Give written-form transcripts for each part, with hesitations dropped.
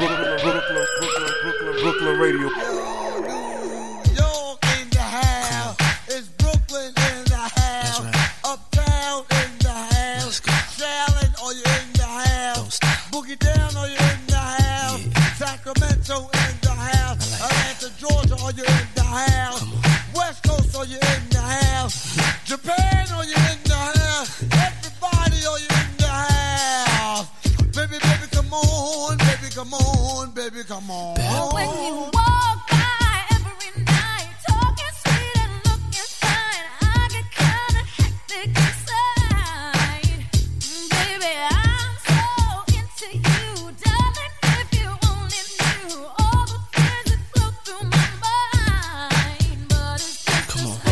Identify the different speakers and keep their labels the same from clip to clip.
Speaker 1: Brooklyn radio.
Speaker 2: York in the house. It's Brooklyn in the house. Right. Uptown in the house. Shaolin, are you in the house? Boogie down, are you in the house? Yeah. Sacramento in the house. Atlanta, Georgia, are you in the house? West Coast, are you in the house? Japan, are you in the house? Everybody, are you in the house? Baby, baby, come on. Baby, come on. Baby, come on.
Speaker 3: When you walk by every night, talking sweet and looking fine, I get kind of hectic inside. Baby, I'm so into you, darling. If you only knew all the things that flow through my mind, but it's just come on.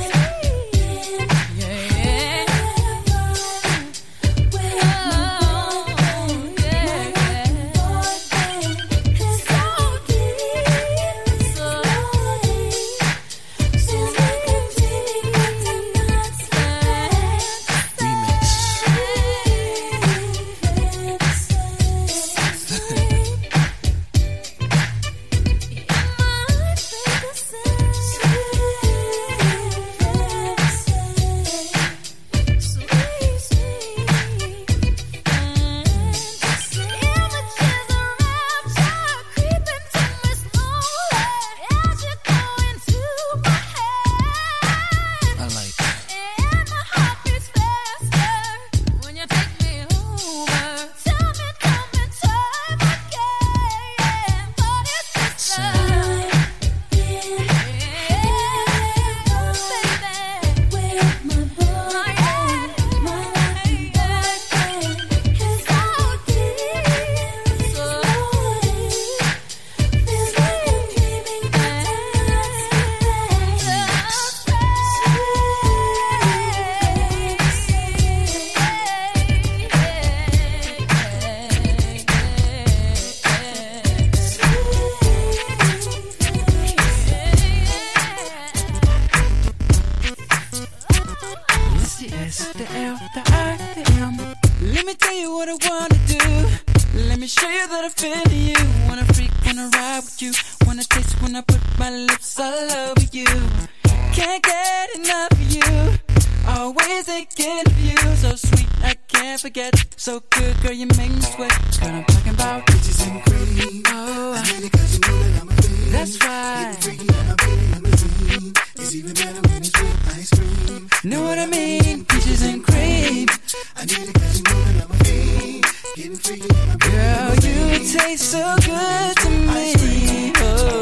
Speaker 4: So good, girl, you make me sweat. Girl, I'm talking about peaches and cream. Oh, I need it 'cause you know that I'm a fiend. That's right. Getting freaky on my baby limousine. It's even better when it's with ice cream. Know what I mean? Peaches and cream. I need it 'cause you know that I'm a fiend. Getting freaky on my baby limousine. Girl, you taste so good to me.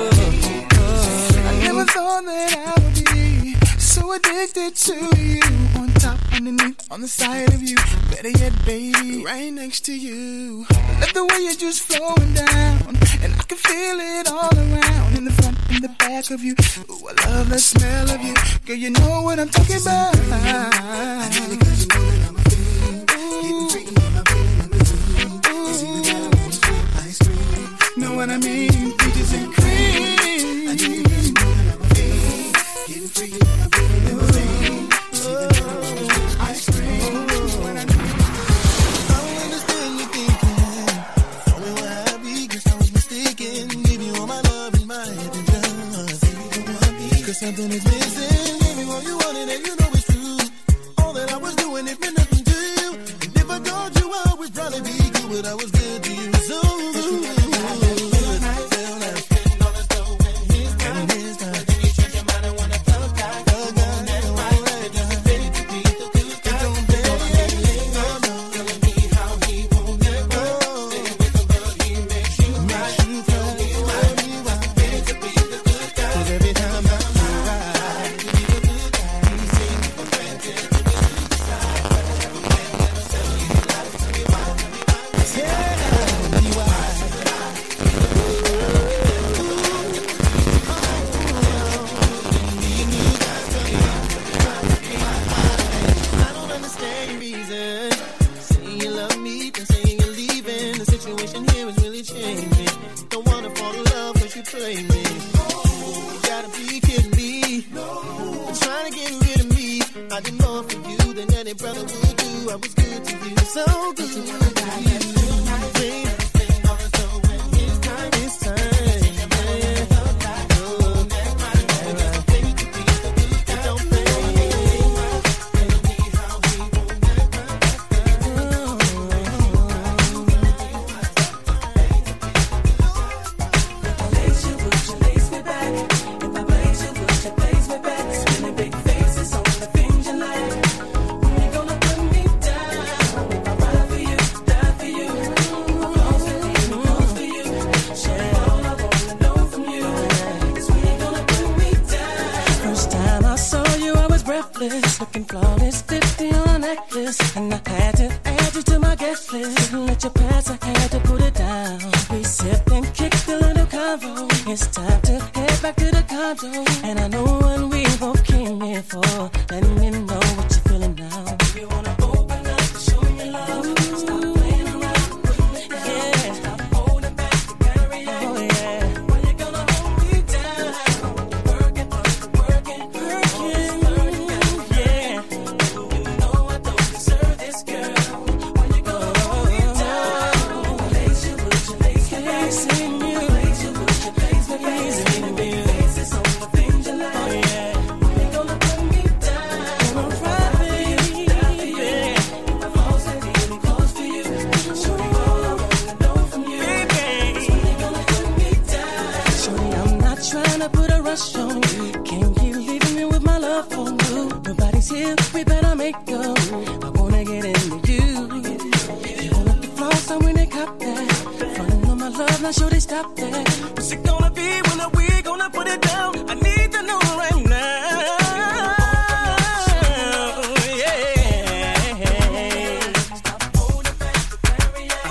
Speaker 4: Oh. I never thought that I would be so addicted to you. On top, underneath, on the side of you. Better yet, baby, right next to you. Love the way you're just flowing down, and I can feel it all around. In the front, in the back of you. Ooh, I love the smell of you. Girl, you know what I'm talking about. I need it 'cause you know that I'm a fiend. Getting freaky on my baby limousine. It's even better when it's with ice cream. Know what I mean? Peaches and cream. I need it 'cause you know that I'm a fiend. Getting freaky on my baby limousine. It's even better when it's with ice cream. Something is missing, give me what you wanted and you know it's true. All that I was doing, it meant nothing to you. And if I told you I would probably be good, but I was good to you. So good. So good. this, and I had to add you to my guest list. Didn't let you pass, I had to put it down. We sipped and kicked a little convo. It's time to head back to the condo, and I know what we both came here for. Let me know what you're feeling now. You wanna open up and show me love? Stop playing around with me, yeah. Stop holding back the barrier. Oh yeah. When you gonna hold me down? Working, yeah. You know I don't deserve this, girl. When you gonna hold me down? Lace you with your lace, facing you. Lace you with your lace, facing me. Faces on the things you like. Oh yeah. When you gonna put me down? Gonna ride me, yeah. If I fall, say me close to you. Show me all I wanna know from you. Baby, when you gonna put me down? Shorty, I'm not trying to put a rush on you. Can't keep leaving me with my love for you. Nobody's here, we better make go. I wanna get into you. You want up the floor, so when they cop that. Frontin' on my love, now sure they stop that. What's it gonna be when we gonna put it down? I need to know right now. Yeah. Stop holding back the barrier.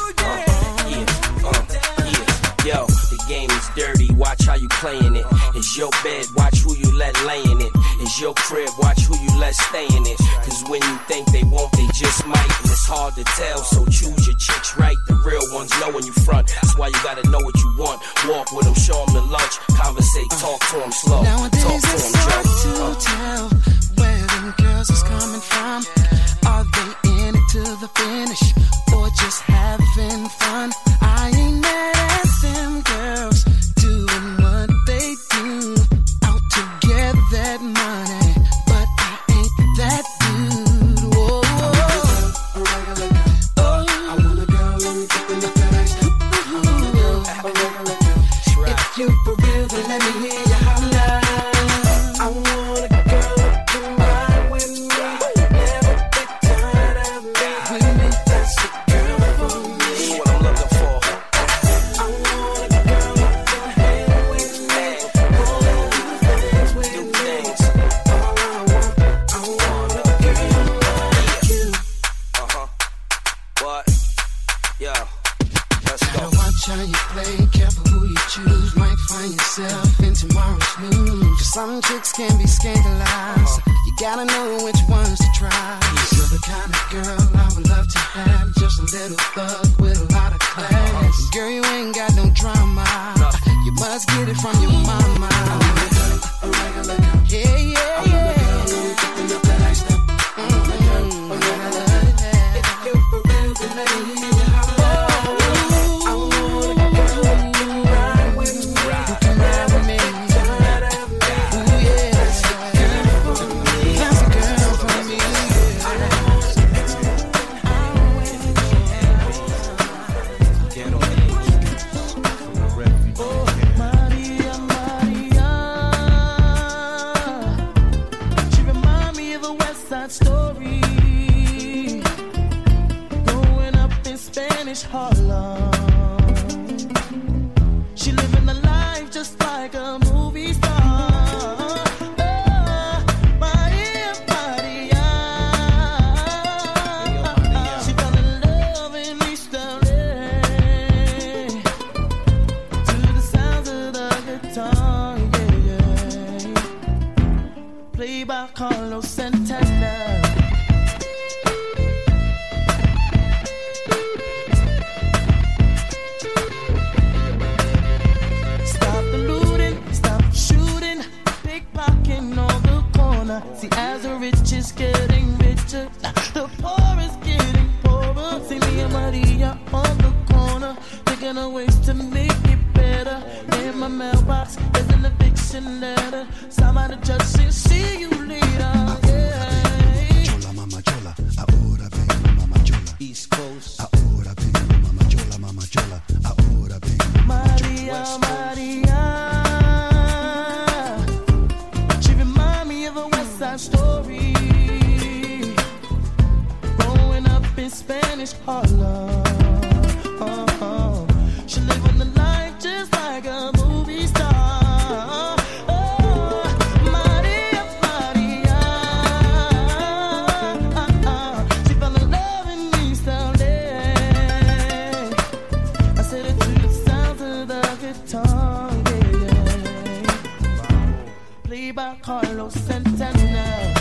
Speaker 5: Yo, the game is dirty, watch how you playing it. It's your bed, watch who you let lay in it. It's your crib, watch who you let stay in it. Cause when you think they won't, they just might. And it's hard to tell, so choose your chicks right. The real ones know when you front. That's why you gotta know what you want. Walk with them, show them the lunch. Conversate, talk to them slow.
Speaker 4: Nowadays
Speaker 5: Talk to
Speaker 4: it's
Speaker 5: them,
Speaker 4: hard to tell where them girls is coming from. Are they in it to the finish or just having fun? I ain't mad at them girls doing what they do, out to get that money, but I ain't that dude. Whoa,
Speaker 2: A regular girl. I want a girl who keep in the face. I want a girl, a regular girl.
Speaker 4: if you for real, then let me hear you holla.
Speaker 2: I want a girl who can ride with me. Never get tired of me. That's a girl for me.
Speaker 5: This is what I'm looking for.
Speaker 2: I want a girl who can hang with me. Wanna do things with
Speaker 5: Do
Speaker 2: me.
Speaker 5: things.
Speaker 2: All I want a girl like you.
Speaker 5: What? Yo, let's go.
Speaker 4: Gotta watch how you play, careful who you choose. Might find yourself in tomorrow's news. 'Cause some chicks can be scandalized. You gotta know which ones to try. You're the kind of girl I would love to have. Just a little thug with a lot of class. Girl, you ain't got no drama. You must get it from your mama.
Speaker 2: A regular girl.
Speaker 4: Yeah, yeah, yeah.
Speaker 2: Keeping up the lifestyle. If you for real, then let me hear you holla. I want a girl who can ride with me.
Speaker 4: You can ride with me.
Speaker 2: Tired of me.
Speaker 4: Ooh, yeah. That's a girl for me. Maria, Maria. She remind me of a West Side Story. Growing up in Spanish Harlem. She living the life just like a movie star. Oh, Maria, Maria. She fell in love in East LA to the sounds of the guitar, yeah, yeah. Played by Carlos Santana. Stop the looting, stop the shooting, pickpocketing on the corner. See, as the rich is getting richer, the poor is getting poorer. See me and Maria on the corner, thinking of ways to make it better. In my mailbox, there's an eviction letter. Somebody just said, see you later. Yeah.
Speaker 6: Chola, mama chola, ahora vengo, mama chola.
Speaker 5: East Coast.
Speaker 6: Ahora vengo, mama chola, mama chola. Ahora vengo,
Speaker 4: Maria, Maria. She remind me of a West Side Story. Growing up in Spanish Harlem. She living the life just like a movie star. Oh, Maria, Maria.
Speaker 7: Maria, Carlos Santana.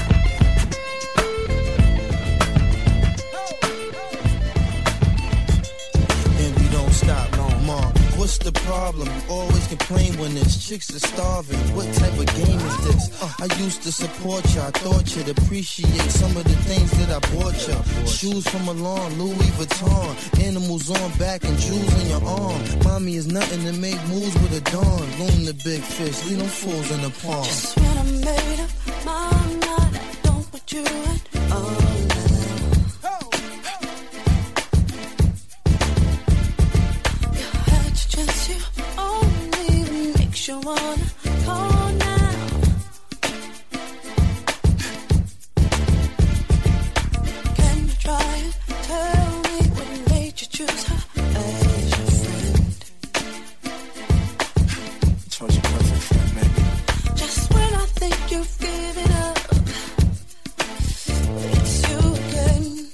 Speaker 2: And we don't stop no more. What's the problem? You always complain when there's chicks are starving. What type of game is this? I used to support you. I thought you'd appreciate some of the things that I bought you. Shoes from Milan, Louis Vuitton, animals on back and jewels in your arm. Mommy is nothing to make moves with a dawn. Room the big fish, leave them fools in the pond.
Speaker 8: Just when I made up my mind, I don't want you at all. You wanna call now? Can you try and tell me what made you choose her as your friend?
Speaker 1: Chose your perfect friend, baby.
Speaker 8: Just when I think you've given up, it's you again.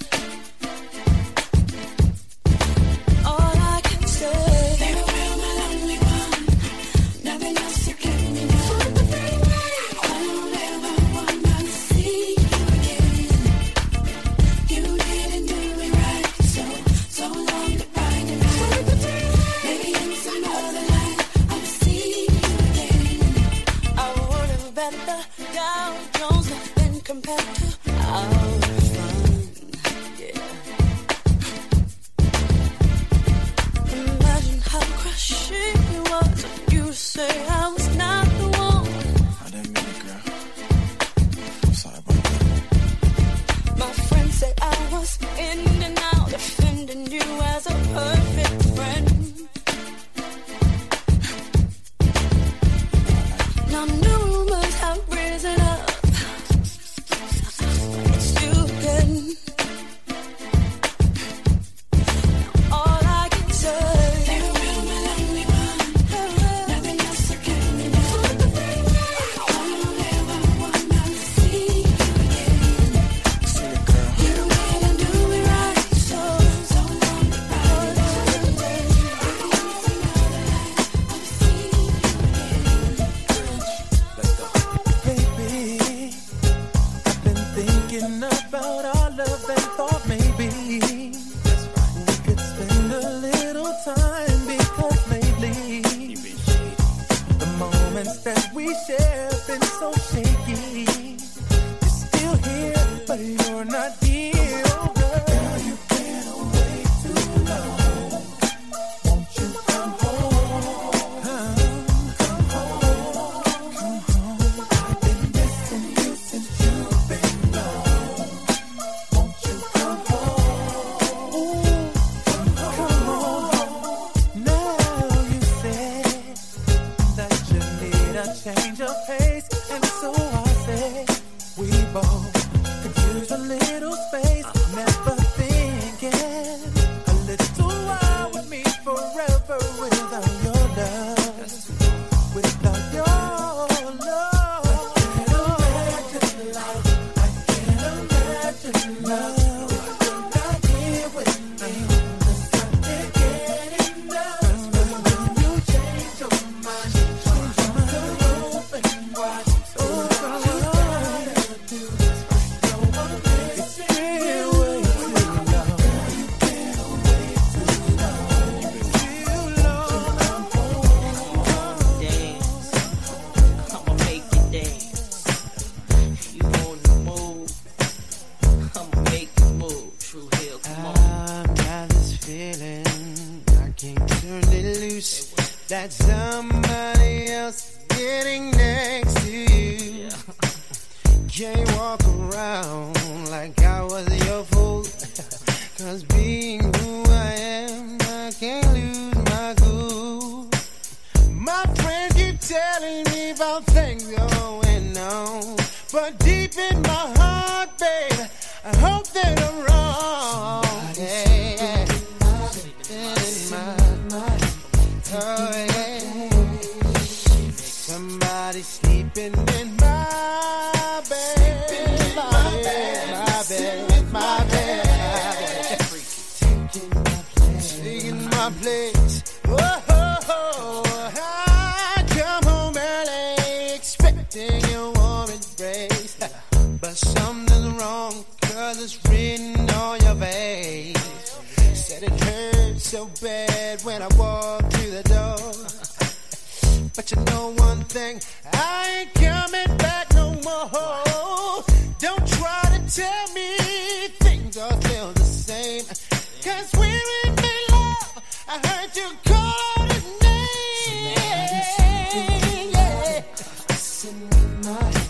Speaker 8: All I can say, farewell, my lonely one. Nothing else to keep me now. I don't ever wanna see you again. You didn't do me right, so long goodbye tonight. Maybe in some other life I'll see you again. I would have bet the Dow Jones nothing compared to our fun. Yeah. Imagine how crushing it was when you say I was not the one.
Speaker 1: I didn't mean it, girl. Sorry about that.
Speaker 8: My friends say I was in and out, defending you as a perfect friend. Now new rumors have risen up. It's you again. All I can say, farewell, my lonely one. Nothing else to keep me now. I don't ever wanna see you again.
Speaker 1: See it, girl.
Speaker 8: You didn't do me right, so long goodbye.
Speaker 4: Baby, I've been thinking about our love and thought maybe we could spend a little time, because lately the moments that we share have been so shaky. You're still here, but you're not here. Oh, girl, you've been away too long. Won't you come home? Come home. I've been missing you since you've been gone. Won't you come home? Come home. Now you said that you need a change of pace, and so I said we both could use a little space. Never thinking a little while with me forever without your love, without your love. I can't imagine love if you're not here with me. 'Cause I can't get enough. When you change your mind, open wide. Oh, girl, you gotta do this. No one makes it real way too long. You've been away too long.
Speaker 5: Dance. I'ma make you dance. You on the move. I'ma make you move. True Hill, come on.
Speaker 4: I've got this feeling I can't turn it loose. That somebody else is getting next to you. Can't walk around like I was your fool. 'Cause being who I am, I can't lose my cool. My friends keep telling me about things going on, but deep in my heart, babe, I hope that I'm wrong. Yeah. In my mind. Oh, yeah. Somebody sleeping in my bed. My bed. My bed. Taking my place. Oh, I come home early expecting you.
Speaker 7: colors written on your face. Said it hurt so bad when I walked through the door. But you know one thing, I ain't coming back no more. Don't try to tell me things are still the same. Cause we're in love, I heard you call his name. Yeah. Listen in my head.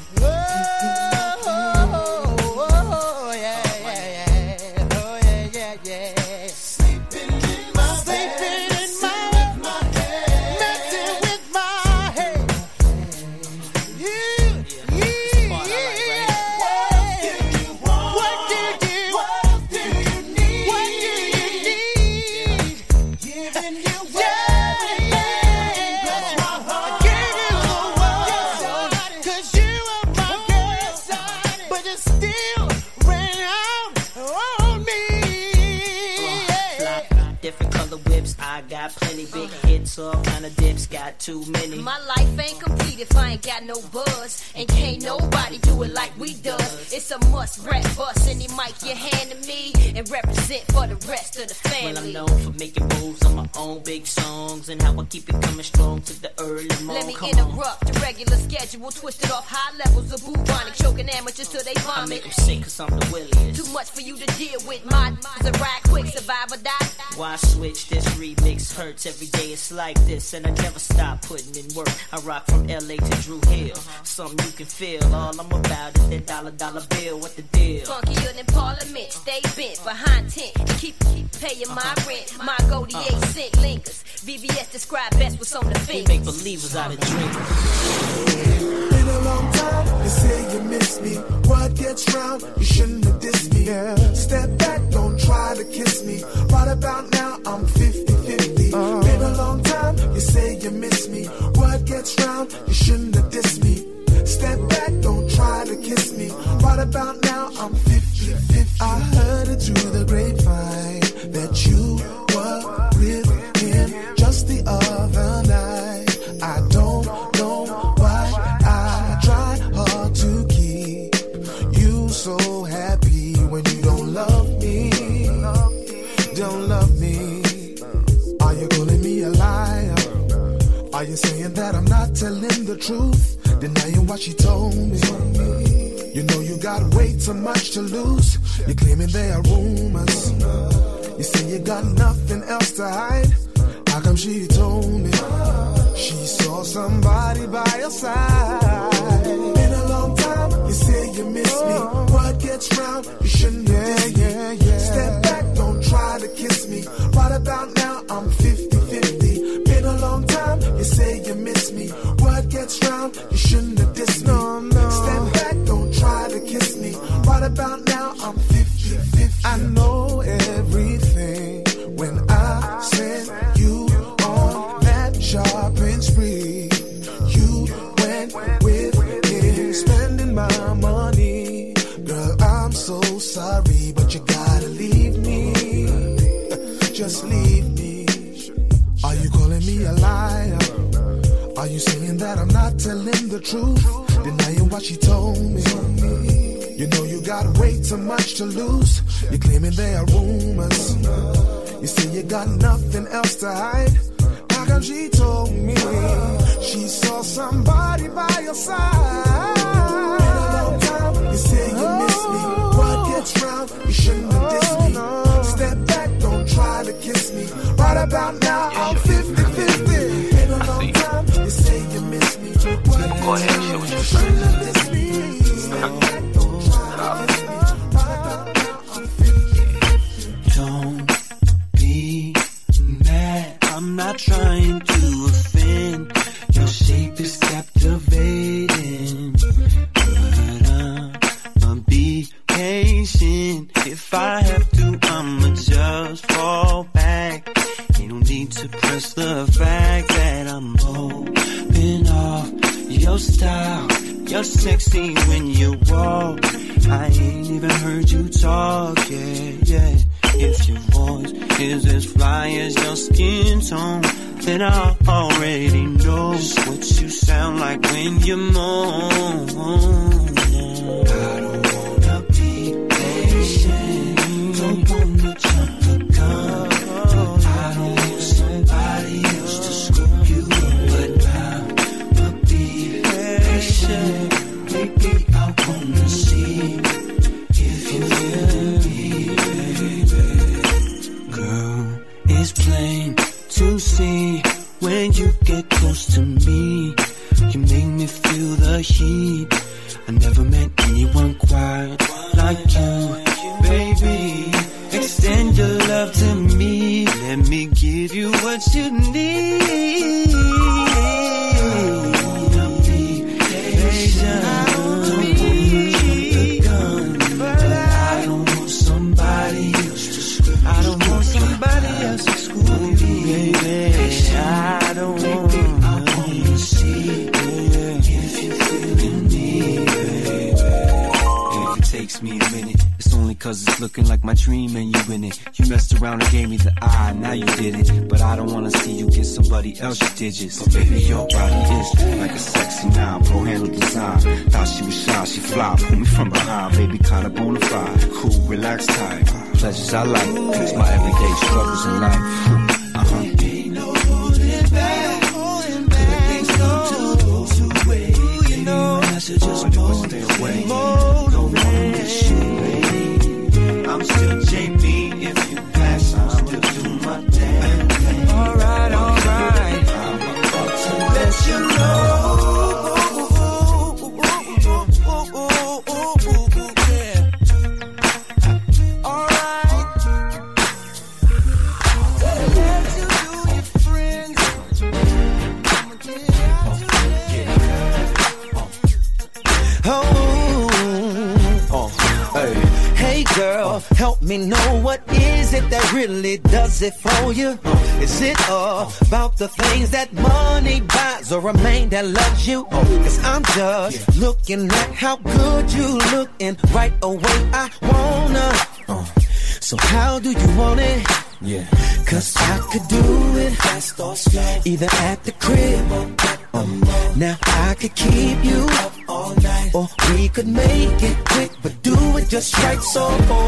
Speaker 9: Plenty big hits, all kind of dips, got too many.
Speaker 10: My life ain't complete if I ain't got no buzz. And can't nobody do it like we does. It's a must, rap bust, any mic you hand to me and represent for the rest of the family.
Speaker 9: Well, I'm known for making moves on my own big songs and how I keep it coming strong to the early morning.
Speaker 10: Let me interrupt the regular schedule, twisted off high levels of bubonic, choking amateurs till they vomit.
Speaker 9: I make them sick cause I'm the williest.
Speaker 10: Too much for you to deal with, my is a ride quick, survive or die.
Speaker 9: Why switch? This remix hurts every day, it's like this, and I never stop putting in work. I rock from LA to Drew Hill, something you can feel. All I'm about is that dollar bill, what the deal?
Speaker 10: Funkier than Parliament, stay bent behind tent, keep paying my rent. My goldie 8 cent lingers. VVS describe best what's on the fingers.
Speaker 9: We make believers out of drinkers.
Speaker 11: Been a long time, you say you miss me. What gets round, you shouldn't have dissed me. Step back, don't try to kiss me. Right about now, I'm 50-50. Been a long time, you say you miss me. What gets round, you shouldn't have dissed me. Step back, don't try to kiss me. Right about now, I'm 50-50. I heard it through the grapevine that you were with him just the other night. I don't know why I try hard to keep you so happy when you don't love me. Don't love me. Are you calling me a liar? Are you saying that I'm not telling the truth? Denying what she told me. You know you got way too much to lose. You're claiming there are rumors. You say you got nothing else to hide. How come she told me she saw somebody by your side? Been a long time, you say you miss me. What gets round, you shouldn't have dissed me. Step back, don't try to kiss me. Right about now, I'm 50-50. Been a long time, you say you miss me. What gets round, you shouldn't have dissed me. Step back, don't try to kiss me. Right about now, I'm 50-50. I know everything when I sent you on that shopping spree. You went with him, spending my money. Girl, I'm so sorry, but you gotta leave me. Just leave me. Are you calling me a liar? Are you saying that I'm not telling the truth? Denying what she told me. You know you got way too much to lose. You're claiming there are rumors. You say you got nothing else to hide. How come she told me she saw somebody by your side? Been a long time, you say you miss me. What gets round, you shouldn't have dissed me. Step back, don't try to kiss me. Right about now, I'm 50-50. Been a long time, you say you miss me. What gets round, you shouldn't have dissed me. Step back, don't try to kiss me. Right about now, I'm 50-50.
Speaker 4: Don't be mad, I'm not trying to offend. Your shape is captivating, but I'ma be patient. If I have to, I'ma just fall back. Ain't no need to press the fact that I'm open off your style. You're sexy when you walk. I ain't even heard you talk, yeah. If your voice is as fly as your skin tone, then I already know what you sound like when you moan. I don't wanna be patient. get close to me. You make me feel the heat. I never met anyone quite like you, baby. Extend your love to me. Let me give you what you need. Don't be patient. Don't jump the gun. But I don't want somebody else to screw. I don't want somebody else to screw me, baby. I don't want. I wanna see if you're feeling me, baby. If it takes me a minute, it's only cause it's looking like my dream and you in it. You messed around and gave me the eye, now you did it. But I don't wanna see you get somebody else your digits. But baby, your body is like a sexy nine, pro handle design. Thought she was shy, she fly, pull me from behind. Baby, kinda bona fide, cool, relaxed type. Pleasures I like, it's my everyday struggles in life. Ain't no holding back, good things come to those who wait. You know, I should just mold away. I'm still JB, if you pass, I'm still do my damn thing. Alright, alright, I'm about to let you know. Yeah. Alright. Let you do your friends.
Speaker 7: Hey girl, help me know what is it that really does it for you? Is it all about the things that money buys or a man that loves you? Cause I'm just looking at how good you look and right away I wanna. So how do you want it? Yeah. Cause I could do it fast or slow, either at the crib now I could keep you up all night, or we could make it quick but do it just right. So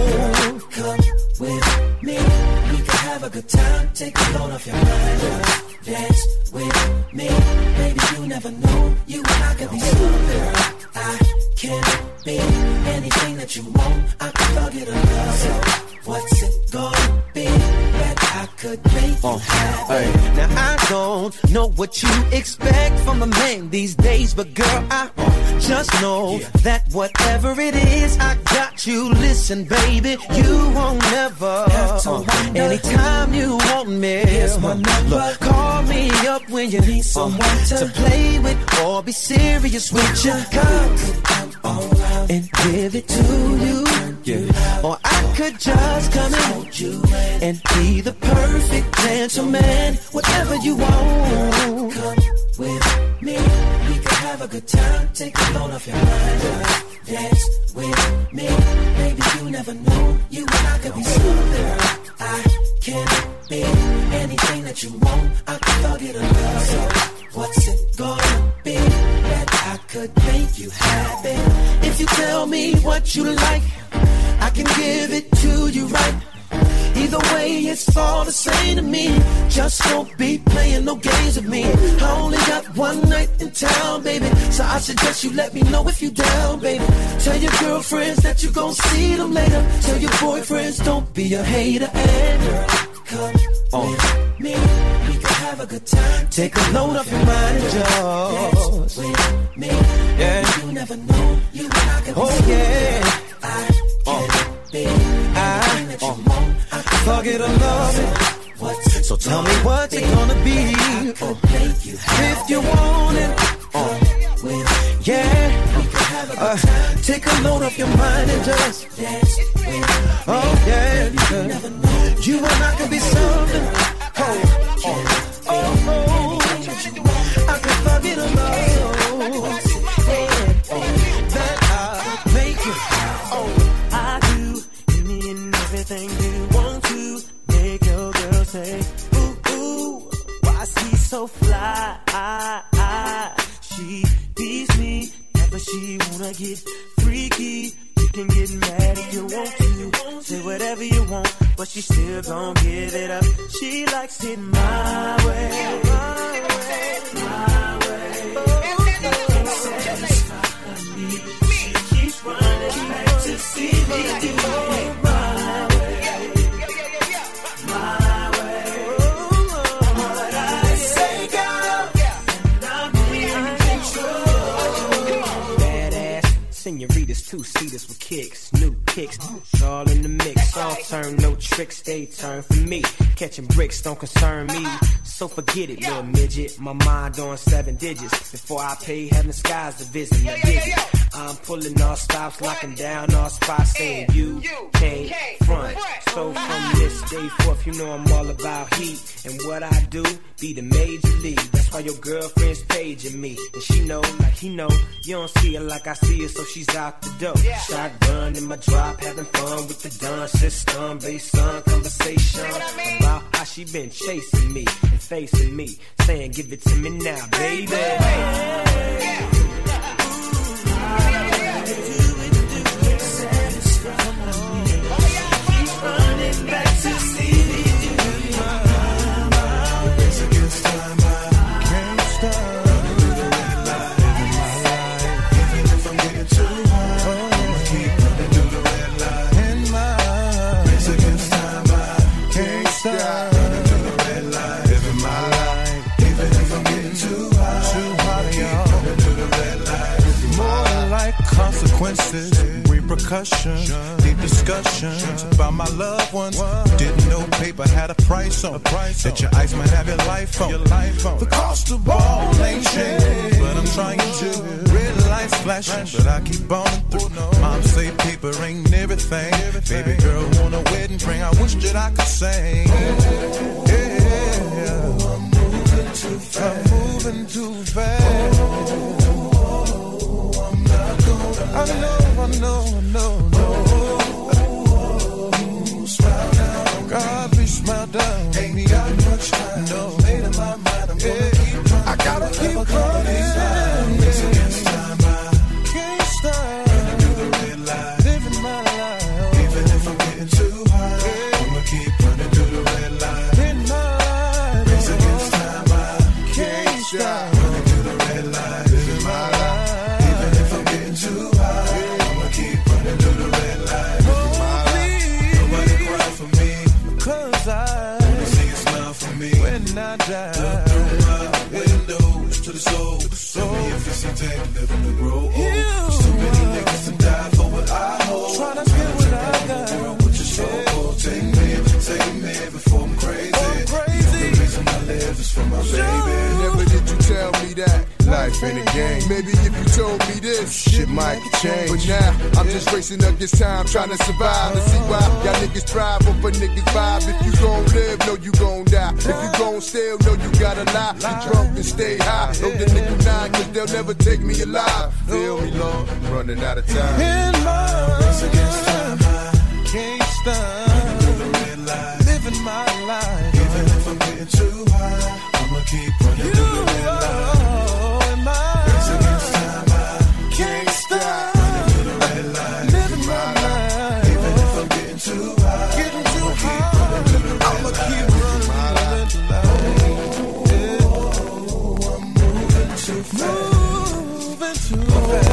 Speaker 7: come with me, we could have a good time. Take a load off your mind, dance with me, baby. You never know, you and I could be some girl. I can be anything that you want. I can forget a love. So what's it gonna be that I could make you happy? Now I don't know what you expect from a man these days, but girl, I just know that whatever it is, I got you. Listen, baby, you won't never. Anytime you want me, here's my number. Call me up when you need someone to play with or be serious with you. Come and give it to you. Or I could just come in and be the perfect gentleman. Whatever you want, come with me. We could have a good time. Take a load off your mind. Dance with me, baby. You never know, you and I could be some girl. I can be anything that you want. I can forget a love. So what's it gonna be that I could make you happy? If you tell me what you like, I can give it to you right. Either way, it's all the same to me. Just don't be playing no games with me. I only got one night in town, baby, so I suggest you let me know if you down, baby. Tell your girlfriends that you gon' see them later. Tell your boyfriends don't be a hater. And girl, come with me, we can have a good time. Take a load off your mind and just dance with me. Yeah. You never know, you and I can be I can be anything that you want. I can forget a love it. So tell me what's it gonna be? If you want it, take a load off your mind and just dance with you and I can be something. I can forget a love that I make you.
Speaker 4: I do any and everything you want to make your girl say, ooh, ooh, why she so fly? She tease me, but she wanna get freaky. You can get mad if you want to, say whatever you want, but she still gon' give it up. She likes it my way, my way, my way. She keeps running back to see me do it my way, my way. What I say, girl,
Speaker 5: senoritas, two-seaters with kicks, new kicks. It's all in the mix, all turn, no tricks, they turn for me. Catching bricks don't concern me, so forget it, little midget. My mind on 7 digits. Before I pay, heaven skies to visit my visit. I'm pulling all stops, locking down all spots, saying you can't front. So from this day forth, you know I'm all about heat. And what I do, be the major league. That's why your girlfriend's paging me. And she know, like he know, you don't see her like I see her, so she's out the door. Shotgun in my drop, having fun with the dun system. Based on conversation about how she been chasing me and facing me, saying give it to me now, baby.
Speaker 12: Consequences, repercussions, deep discussions about my loved ones. Didn't know paper had a price on that your ice might have your life on. The cost of ball ain't changed, but I'm trying to. Red lights flashing, but I keep burning through. Mom say paper ain't everything. Baby girl want a wedding ring. I wish that I could sing. Yeah, I'm moving too fast. I'm moving too fast. I know. Smile down. God, please smile down. Ain't got much time. No, made up my mind. I'm gonna keep running. I gotta keep running. It's against time. I can't stop. Gonna do the red light. Living my life. Even if I'm getting too high, I'ma keep running through the red light. In my life. It's against time. I can't stop. Running through the red light. Living my life. Even if I'm getting too high. When I die, look through my windows to the soul. Tell me if it's a day living to grow old. There's too many niggas to die for what I hold. Trying to get what I got. Girl, with your soul, take me before I'm crazy. The reason I live is for my baby.
Speaker 13: Never did you tell me that life ain't a game. Maybe if you told me this, shit might change. But now I'm just racing against time, trying to survive. To see why y'all niggas thrive off a niggas vibe. If you gon' live, know you gon' die. If you gon' steal, know you gotta lie. Be drunk and stay high. Know the nigga 9, cause they'll never take me alive. Feel me, Lord, I'm running out of time.
Speaker 12: In my race against time, I can't stop. Living my life. Even if I'm getting too high, I'ma keep running through the red light. In my race against time, I can't stop. Running through the red light. Living my life. Even if I'm getting too high, I'ma keep running through the red light. I'm moving too fast. Moving too fast.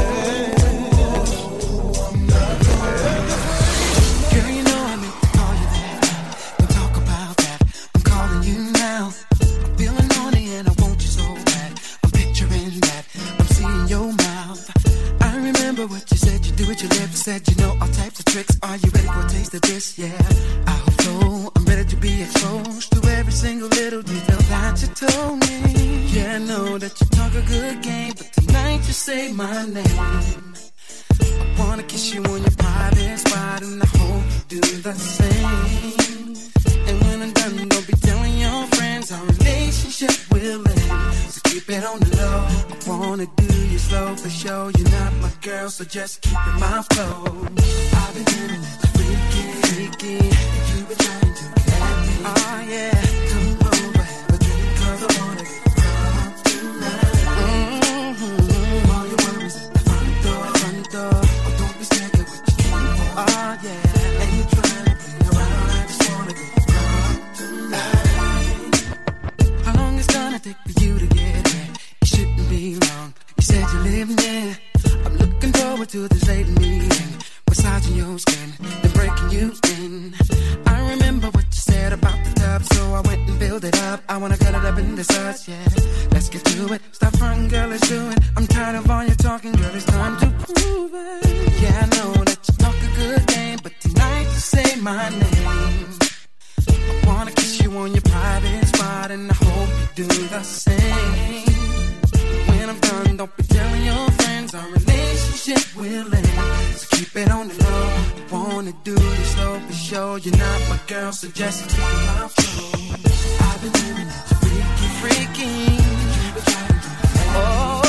Speaker 12: I'm not going.
Speaker 4: Girl, you know I meant to call you that. Don't talk about that. I'm calling you now. I'm feeling horny and I want you so bad. I'm picturing that. I'm seeing your mouth. I remember what you said. You do with your lips. Said you know all types of tricks. Are you ready for a taste of this? Yeah, I hope so. I'm ready to be exposed to every single little detail that you told me. Yeah, I know that you talk a good game, but tonight you say my name. I wanna kiss you on your private spot, and I hope you do the same. And when I'm done, don't be telling your friends our relationship will end. So keep it on the low. I wanna do you slow for sure. You're not my girl, so just keep in my flow. I've been hearing that you're freaky, and you've been trying to get me. Oh yeah, come over, have a drink, 'cause I wanna get drunk tonight. All your worries at the front door. Oh, don't be scared, get what you came for. Oh yeah, and you're trying to play around. I just wanna get drunk tonight. How long it's gonna take for you to get here? It shouldn't be long. You said you live near. I'm looking forward to this late meeting. Massaging your skin, then breaking you in. I remember what you said about the tub, so I went and filled it up. I wanna cut it up loving this us, yeah. Let's get to it. Stop frontin', girl, let's do it. I'm tired of all your talking, girl, it's time to prove it. Yeah, I know that you talk a good game, but tonight you say my name. I wanna kiss you on your private spot, and I hope you do the same. When I'm done, don't be telling your friends our relationship will end. So keep it on the low. I wanna do you slow for sure. You're not my girl, so just keep my flow. I've been hearing that you're freaking. Oh.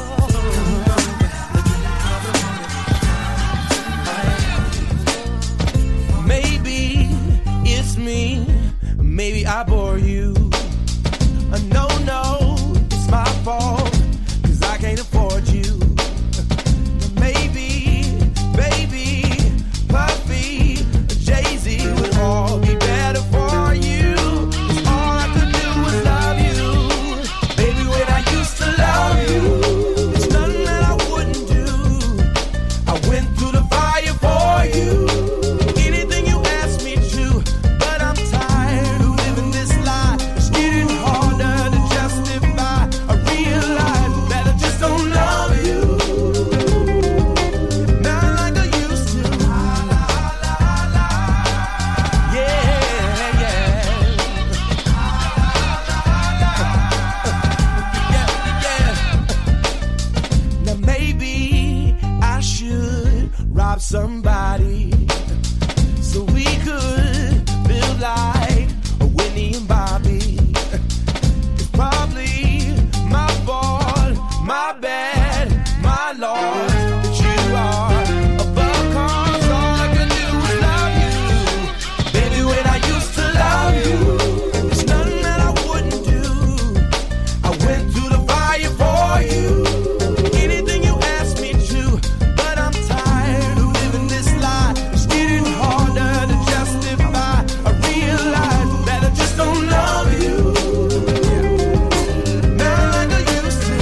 Speaker 14: Maybe it's me. Maybe I bore you. No, it's my fault. 'Cause I can't afford you. Maybe, baby, Puffy, Jay-Z would all be better for you. 'Cause all I could do was love you. Baby, when I used to love you, there's nothing that I wouldn't do. I went through the fire for you. Anything you asked me to. But I'm tired of living this lie. It's getting harder to justify. I realize that I just don't love you. Not like I used to. Now maybe I should rob somebody so we could build like Whitney and Bobby. It's probably my fault, my bad, my loss that you are above, 'cause all I can do is love you. Baby, when I used to love you, there's nothing that I wouldn't do. I went through the fire for you. Anything you asked me to. But I'm tired of living this lie. It's getting harder to justify. I realize that I just don't love you. Not like I used to.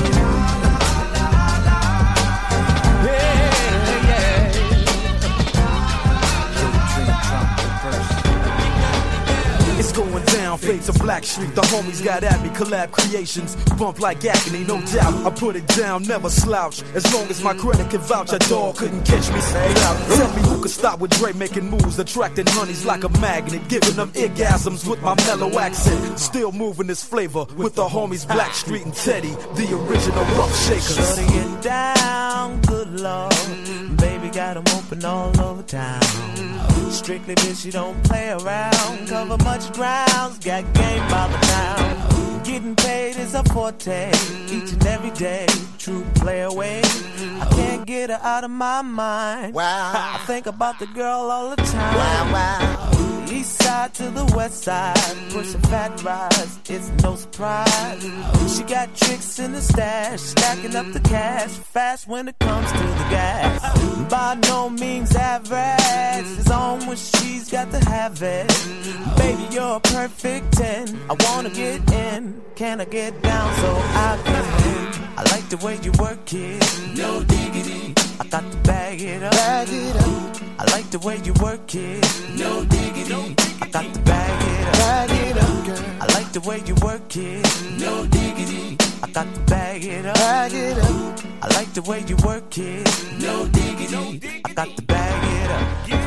Speaker 14: It's going down, fades of Black Street. The homies got at me, collab creations. Bump like acne, no doubt. I put it down, never slouch. As long as my credit can vouch, a dog couldn't catch me. Tell me who could stop with Dre making moves, attracting honeys like a magnet, giving them orgasms with my mellow accent. Still moving this flavor with the homies Black Street and Teddy, the original rough shakers.
Speaker 15: Shutting it down, good lord. Baby got 'em open all over town. Strictly bitch, you don't play around. Cover much grounds, got game by the town. Getting paid is a forte, each and every day. True play away. I can't get her out of my mind. Wow. I think about the girl all the time. Wow. East side to the west side, pushing fat rides, it's no surprise. She got tricks in the stash, stacking up the cash, fast when it comes to the gas. By no means average, it's on when she's got to have it. Baby, you're a perfect 10, I wanna get in, can I get down so I can win? I like the way you work it, no diggity, I got to bag it up. Bag it up. I like the way you work it, no diggity, I got to bag it up. Bag it up, girl. I like the way you work it, no diggity, I got to bag it up. Bag it up. I like the way you work it, no diggity, I got to bag it up.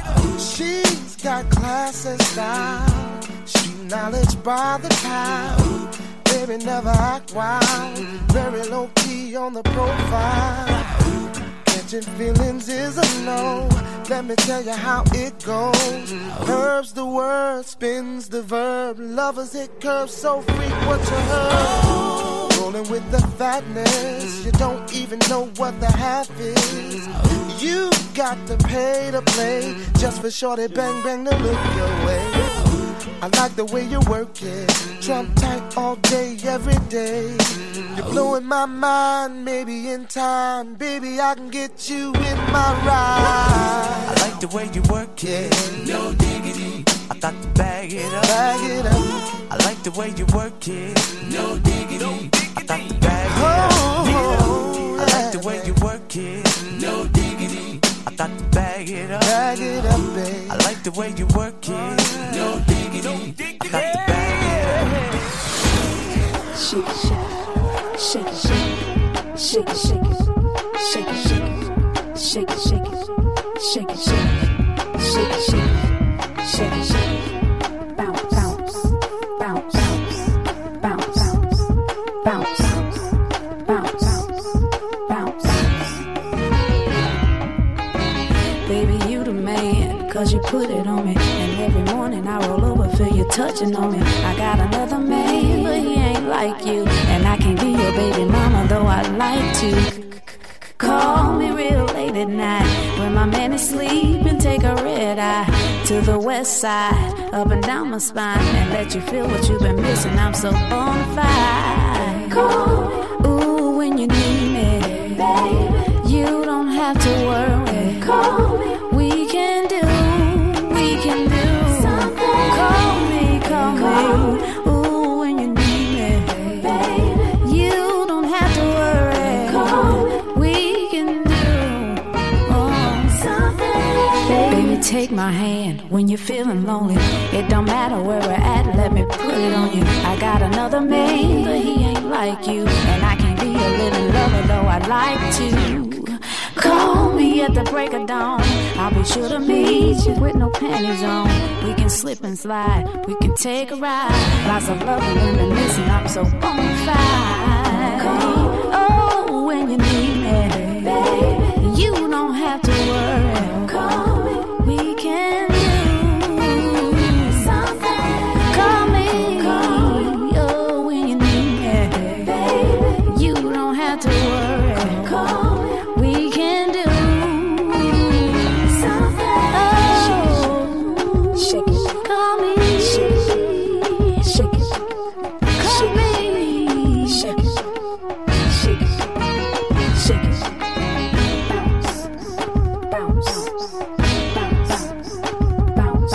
Speaker 7: She's got class and style, street knowledge by the pound. Baby, never act wild, very low key on the profile. Catching feelings is a no. Let me tell you how it goes. Herbs the word, spins the verb. Lovers hit curves so freak what you heard. Rolling with the fatness, you don't even know what the half is. You got to pay to play, just for shorty bang bang to look your way. I like the way you work it, Trump tight all day, every day. You're blowing my mind, maybe in time, baby, I can get you in my ride.
Speaker 15: I like the way you work it, no diggity, I got to bag it up.
Speaker 7: Bag it up.
Speaker 15: I like the way you work it, no diggity, I got to bag it up. I like the way you work it, no diggity, I got to bag it up.
Speaker 7: Bag it up, babe.
Speaker 15: I like the way you work it, no diggity, I got to bag it up.
Speaker 8: Shake it, shake it, shake it, shake it, shake it, shake it, shake it, shake it, shake it, shake it, shake it, shake it, shake it, bounce, bounce, bounce, bounce, bounce, bounce, bounce, bounce. Baby, you the man, 'cause you put it on me. And every morning I roll over, feel you touching on me. I got another man, but he ain't like you. And I can't be your baby mama, though I'd like to. Call me real late at night when my man is sleeping. Take a red eye to the west side, up and down my spine, and let you feel what you've been missing. I'm so on fire. Call me, ooh, when you need me, baby. You don't have to worry. Call me, we can do something. Call me, ooh, when you need me, baby. You don't have to worry. Call me, we can do something. Baby, take my hand when you're feeling lonely. It don't matter where we're at, let me put it on you. I got another man, but he ain't like you. And I can't be a living lover, though I'd like to. Call me at the break of dawn. I'll be sure to meet you with no panties on. We can slip and slide, we can take a ride. Lots of love and reminiscing, I'm so on fire. Oh, when you need me, baby, you don't have to worry. Call me, we can do something. Call me, oh, when you need me, baby, you don't have to worry. Call me, we can do something. Oh, shake it, call me, shake it, shake it, call me, shake it, shake it, shake it, bounce, bounce, bounce, bounce,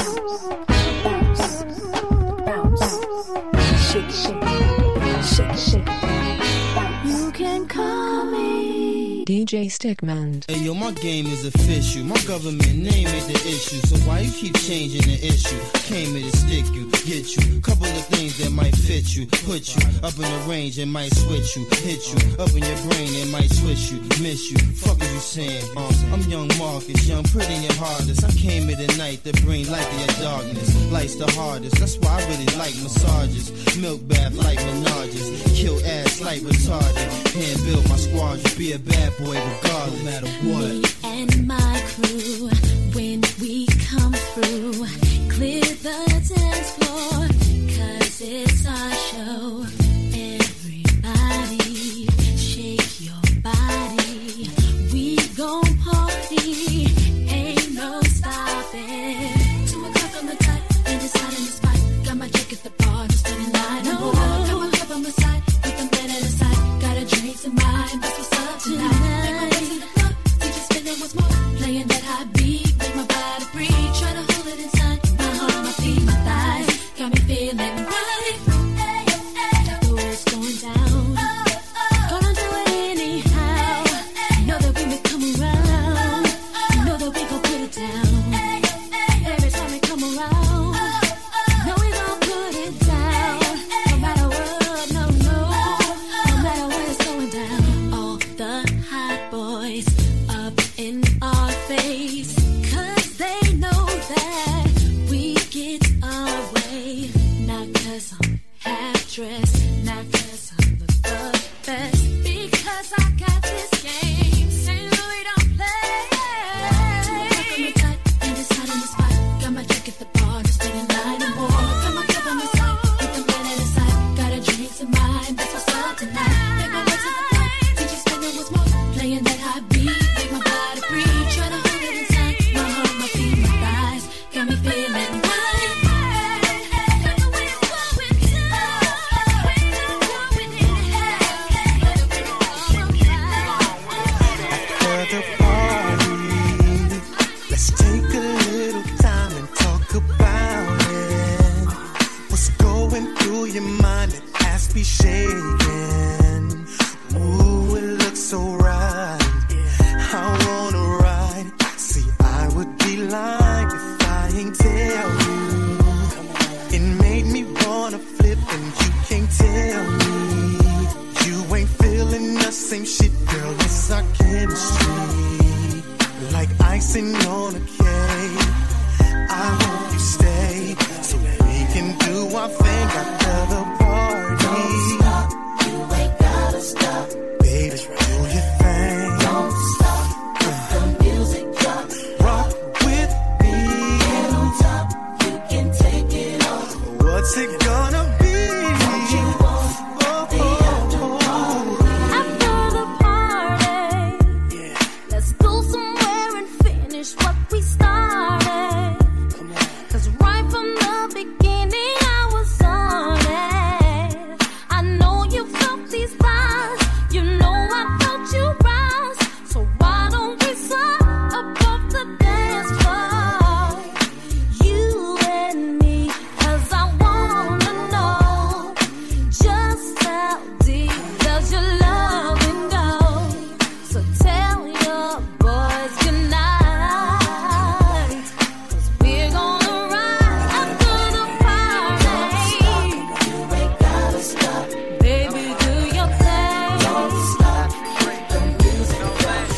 Speaker 8: bounce, bounce, shake, shake, shake, shake, bounce. You can call me
Speaker 16: DJ Stickman.
Speaker 17: Hey yo, my game is official. My government name ain't the issue. So why you keep changing the issue? Came here to stick you, get you. Couple of things that might fit you, put you up in the range and might switch you, hit you up in your brain and might switch you, miss you. Fuck is you saying? I'm young Marcus, young pretty and heartless. I came here tonight to bring light to your darkness. Light's the hardest. That's why I really like massages, milk bath like Menards, kill ass like retarded. Hand build my squadron, be a bad boy regardless, no matter what.
Speaker 8: Me and my crew, when we come through, clear the dance floor, 'cause it's our show. Everybody, shake your body. We gon' party, ain't no stopping. 2 o'clock on the dot, ain't deciding the spot. Got my chick at the bar, just standing line. No, come on, up on my side, with the man at the side. Got a drink in mind, that's what's up tonight. Playing that high beat, make my body breathe. Try to hold it inside, my heart, my feet, my thighs. Got me feeling right. Like the way it's going down. Gonna do it anyhow. Know that when we come around, know that we gon' put it down. Every time we come around, know we gon' put it down. No matter what, no matter where it's going down. All the high
Speaker 7: same shit, girl, it's our chemistry. Like icing on a cake. I hope you stay so we can do our thing after the party. Don't stop, you ain't gotta stop. Baby, do your thing. Don't stop, let the music drop. Rock with me. Get on top, you can take it off. What's it gonna be? What you want, the after party.
Speaker 3: After the party, let's go somewhere and finish what we started. 'Cause right from the beginning I was on it. I know you felt these vibes, you know I felt you rise. So why don't we slide above the dance floor, you and me? 'Cause I wanna know just how deep does your loving go? So tell your boys goodnight, 'cause we're gonna ride after the party. You ain't gotta stop, baby, do your thing. Don't stop, the music drops.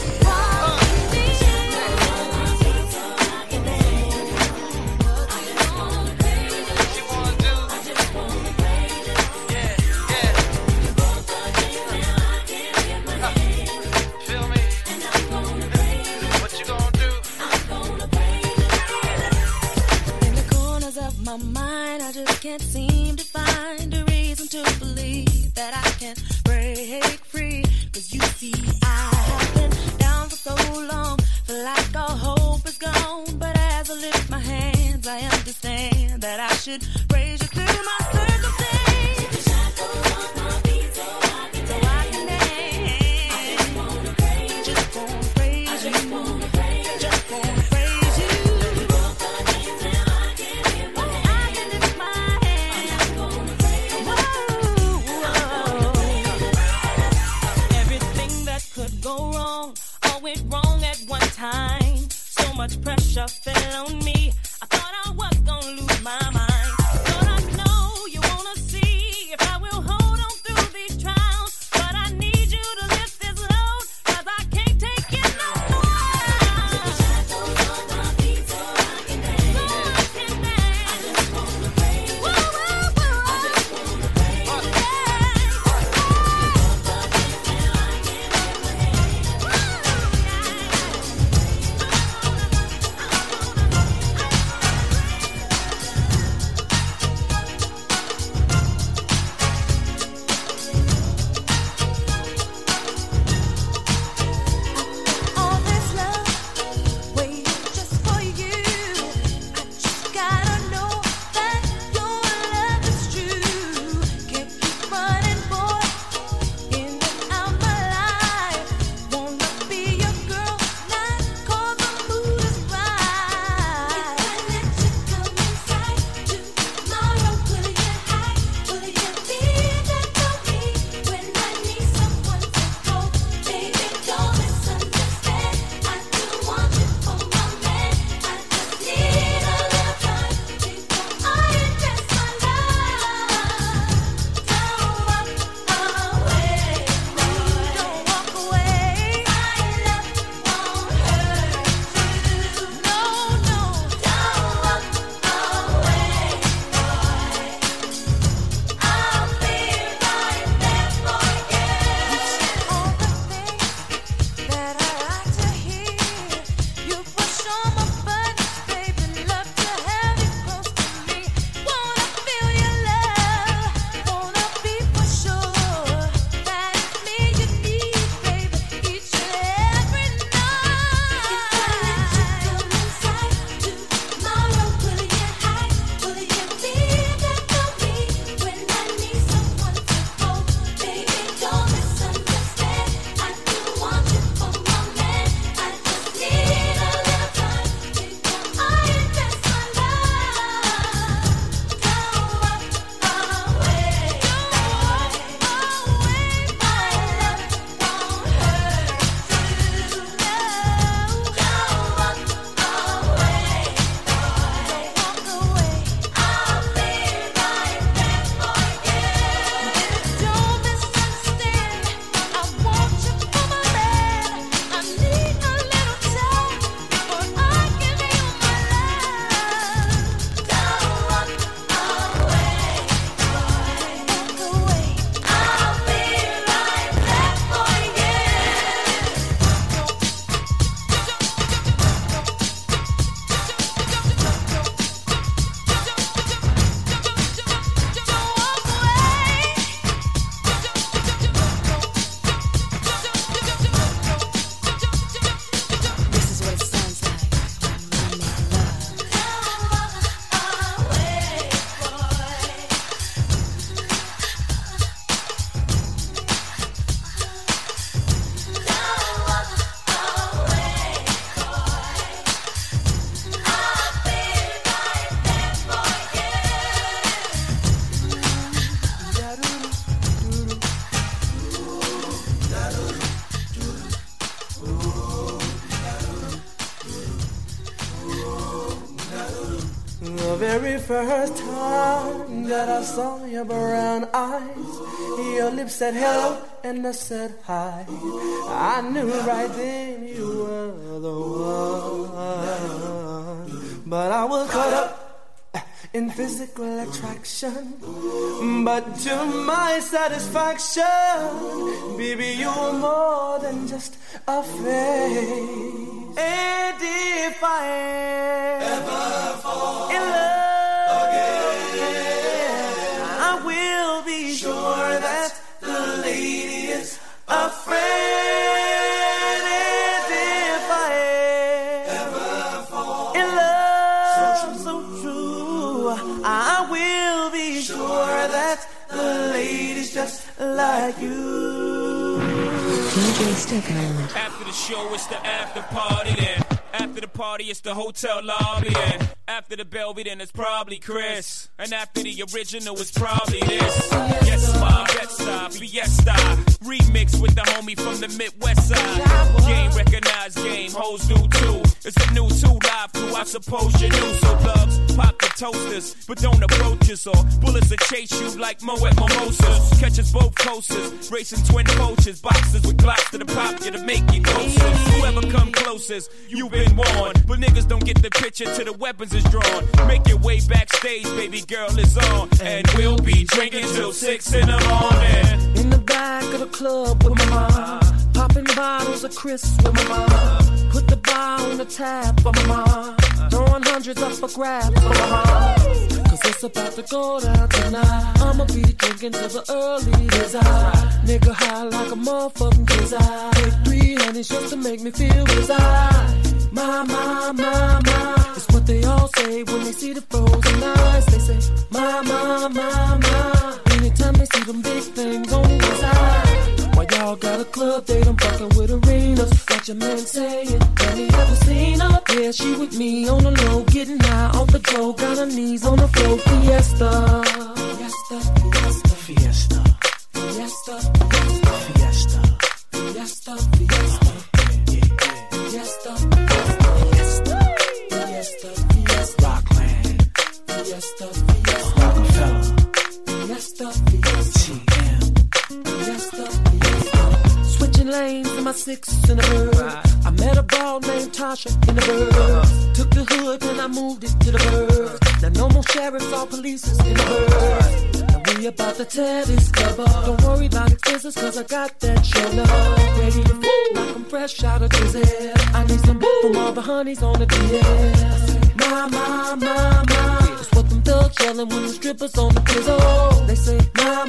Speaker 3: In the corners of my mind, I just can't seem to find a reason to believe that I can break free. 'Cause you see, I have been down for so long, feel like all hope is gone. But as I lift my hands, I understand that I should praise you through my circumstance. So I can dance. I just wanna praise you. Just wanna praise you. Just wanna praise you.
Speaker 9: Everything that could go wrong, all went wrong at one time. So much pressure fell on me. I thought I was gonna lose my mind. But I know you wanna see if I will hold on through these trials. But I need you to lift this load, 'cause I can't take it no more.
Speaker 14: first time that I saw your brown eyes, your lips said hello and I said hi. I knew right then you were the one. But I was caught up in physical attraction, but to my satisfaction, baby, you're more than just a face. And if I ever fall in love again, I will be sure that the lady is a friend. And if I ever fall in love so true, I will be sure that the lady's just like you.
Speaker 16: DJ Stickman.
Speaker 18: After the show, it's the after party then. After the party, it's the hotel lobby then. After the Belvy, then it's probably Chris. And after the original, it's probably this. Yes, ma, Bed-Stuy, Fiesta. Remix with the homie from the Midwest side. Game recognized game, hoes do too. It's a new 2 Live crew, I suppose you knew. So thugs, pop the toasters, but don't approach us, or bullets will chase you like Moet Mimosas. Catch us both coasters, racing twin poachers, boxers with glocks to the pop you to make you closer. Whoever come closest, you've been warned. But niggas don't get the picture till the weapons is drawn. Make your way backstage, baby girl is on. And we'll be drinking till 6 in the morning.
Speaker 14: In the back of the club with my mom, popping bottles of crisps with my mom. Put the bar on the tab for my mom, throwing hundreds up for grabs for my mom. Cause it's about to go down tonight. I'ma be drinking till the early days. Nigga high like a motherfucking kids. Take 3 honeys just to make me feel reside. My, it's what they all say when they see the frozen eyes. They say, my. Anytime they see them big things on the side. While y'all got a club date, I'm fucking with arenas. Got your man saying, have you ever seen her? Yeah, she with me on the low, getting high off the dough. Got her knees on the floor, fiesta. Fiesta, fiesta, fiesta. Fiesta, fiesta, fiesta. Fiesta, fiesta. Fiesta, fiesta, fiesta, fiesta, Rockland, fiesta, fiesta, Rockefeller, fiesta, fiesta, TM, fiesta, fiesta. Switching lanes in my 6 in the bird. I met a ball named Tasha in the bird. Took the hood and I moved it to the bird. Now no more sheriffs or police in the bird. We about to tear this club up. Don't worry about expenses, cause I got that shoulder. Ready to fool like I'm fresh out of Giselle. I need some from all the honeys on the DL. My. It's what them thugs yelling when the strippers on the pizzle. They say, my.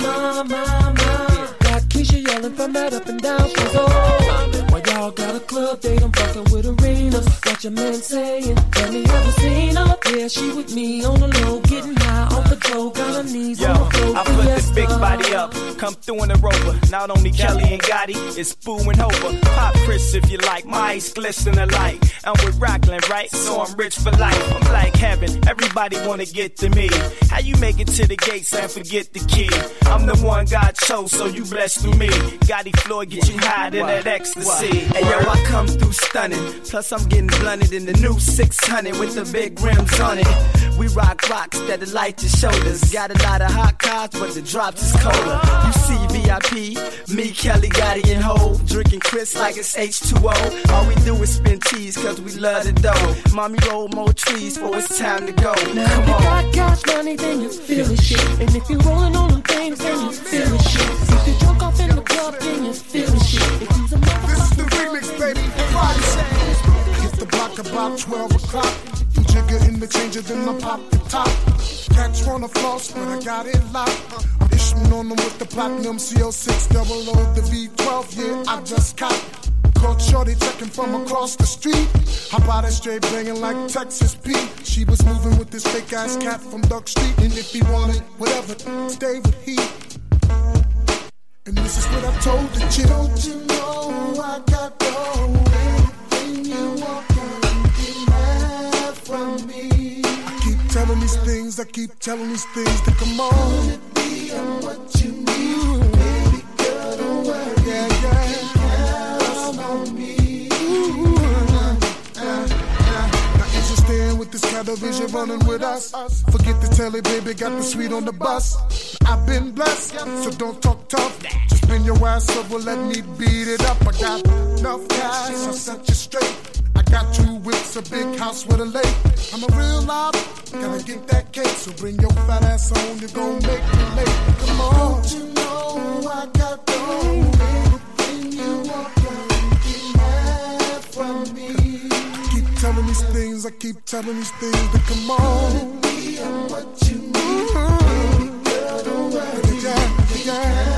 Speaker 14: Got Keisha yelling from that up and down Shizzo. While y'all got a club date, I'm fucking with arenas. Got your man saying, have you ever seen her? Yeah, she with me on the low, getting high off the dough. Got her knees on the floor.
Speaker 19: I put this big body up, come through in the Rover. Not only Kelly and Gotti, it's Boo and Hova. Pop Chris if you like, my eyes glisten alike. I'm with Rockland, right? So I'm rich for life. I'm like heaven, everybody wanna get to me. How you make it to the gates and forget the key? I'm the one God chose, so you blessed through me. Gotti Floyd get you high in that ecstasy. And yo, I come through stunning. Plus I'm getting blunted in the new 600 with the big rims on it. We rock rocks that'll light your shoulders. Got a lot of hot cars, but the drops is colder. You see VIP, me, Kelly, Gotti, and Ho, drinking Chris like it's H2O. All we do is spin cheese, cause we love the dough. Mommy roll more trees, for it's time to go.
Speaker 14: Now
Speaker 19: Come
Speaker 14: if you
Speaker 19: on.
Speaker 14: got cash money, then you feel the shit. And if you rolling on them things, then you feel the shit. If you drunk off in the club, then you feel the shit. If you's a
Speaker 11: This is the remix, baby. Hit the block about 12 o'clock. You jigger in the changer, then I pop the top. Catch on the floss, but I got it locked. I'm issuing on them with the platinum CO600, the V12, yeah, I just caught. Caught shorty checking from across the street. Hop out that straight banging like Texas Pete. She was moving with this fake ass cat from Duck Street. And if he wanted whatever, stay with he. And this is what I told the chick. Don't you know I got anything you want, you have from me. I keep telling these things, I keep telling these things to come on. Be on what you need, baby girl, don't worry. Yeah. Now is you staying with this cat or television running with us. Forget the telly, baby, got the suite on the bus. I've been blessed, so don't talk tough. Just bring your ass over, let me beat it up. I got enough cash, I'll set you straight. I got 2 whips, a big house with a lake. I'm a real lob, gotta get that cake. So bring your fat ass on, you're gon' make me late. Come on. Don't you know I got the everything you want, you have from me. I keep telling these things, I keep telling these things, but come on. Be what you need, baby girl, don't worry. Yeah.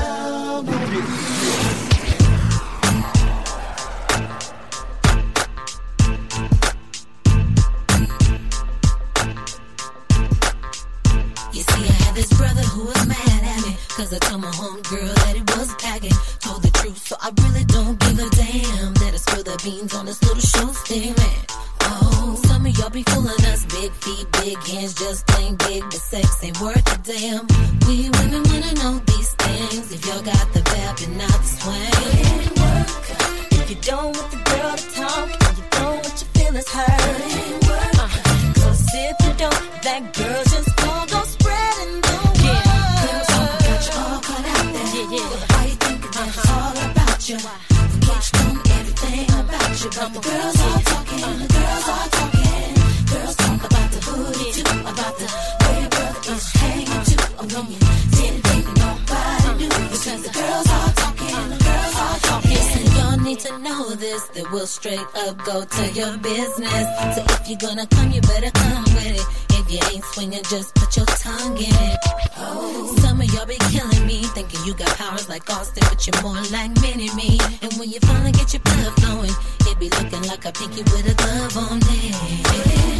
Speaker 8: You see, I had this brother who was mad at me, cause I told my homegirl that it was packing. Told the truth, so I really don't give a damn that I spill the beans on this little show stealing. Oh, some of y'all be fooling us, big feet, big hands, just plain big, but sex ain't worth a damn. We women wanna know these things, if y'all got the vibe and not the swing. If you don't want the girl to talk, and you don't want your feelings hurt, cause if you don't, that girl just gon' go spreading the word. Girls talking about you all caught out there. Why you thinking that it's all about you? Forget you know everything about you, but the girls all talking, the girls all talking. Girls talk about the booty too, about the way your brother is hanging too. Oh, when you didn't think nobody knew, because the girls all talking, the girls all talking. So y'all need to know this, that we'll straight up go to your business. So if you're gonna come, you better come with it. If you ain't swinging, just put your tongue in it. Oh, some of y'all be killing me, thinking you got powers like Austin, but you're more like Mini-Me. And when you finally get your blood flowing, it be looking like a pinky with a glove on it.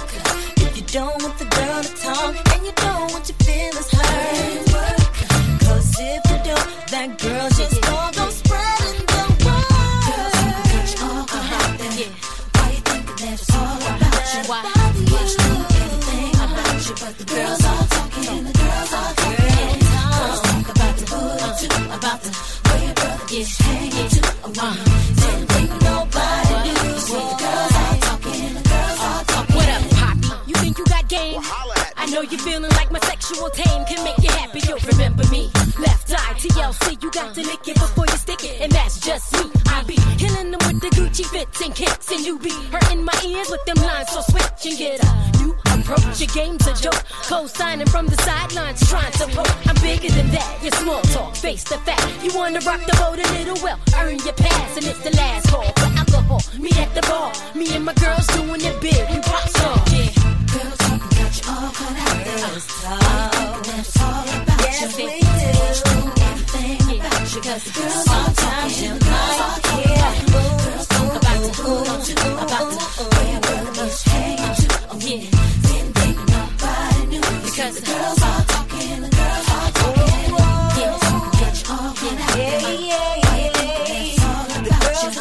Speaker 8: If you don't want the girl to talk, and you don't want your feelings hurt, cause if you don't, that girl just gon' go spreading the word. Girls talking about you all come out there. Why you thinking that it's all about you? Bitch, know everything about you, but the girls all talking, the girls all talking. Girls talk about the booty too, about the way your brother gets hanging too. Didn't think nobody knew. See the girls all talking, the girls all talking.
Speaker 20: What up, Poppy? You think you got game? I know you're feeling like my sexual tame can make you happy. You'll remember me. Left eye TLC, you got to lick it before you stick it, and that's just me. I be killing them with the Gucci fits and kicks, and you be hurting my ears with them lines. So switch and get a new approach. Your game's a joke, co-signing from the sidelines, trying to poke. I'm bigger than that. Your small talk, face the fact. You wanna rock the boat a little, well, earn your pass, and it's the last call for alcohol. Meet at the bar, me and my girls doing it big. We pop star, yeah.
Speaker 8: Girls talking about you all caught out there. Why you thinking that it's all about you?
Speaker 20: Yes, we do.
Speaker 8: Everything about you, cause the girls all talking, the girls all talking. Girls talk about the booty too, about the way your brother is hanging too. Oh yeah, didn't think nobody knew, because the girls all talking, the girls all talking. Yeah, get you all caught out there. Why you thinking that it's all about you?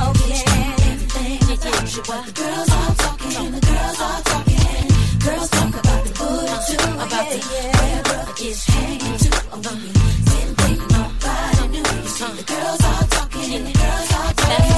Speaker 8: Everything about you, but the girls all talking, the girls all talking. Girls talk about the booty too, about the way your brother is hanging too. Oh yeah, didn't think nobody knew. You see the girls all talking, and the girls all talking.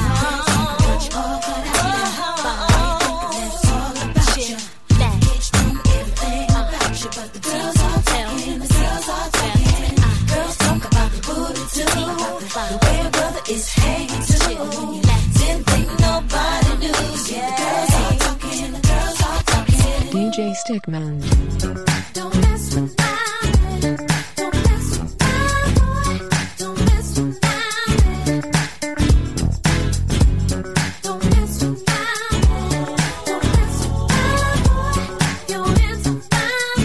Speaker 8: Girls all caught out there. Why you thinking that it's all about you? Bitch, know everything about you, but the girls all talking, the girls all talking. Girls talk about the booty too, about the way your brother is hanging too. Didn't think nobody knew. See the girls all talking, the girls all talking.
Speaker 16: DJ Stickman.
Speaker 8: Don't mess with my head. Don't mess with my boy. Don't mess with my head. Don't mess with my head. Don't mess with my boy. Your hands on my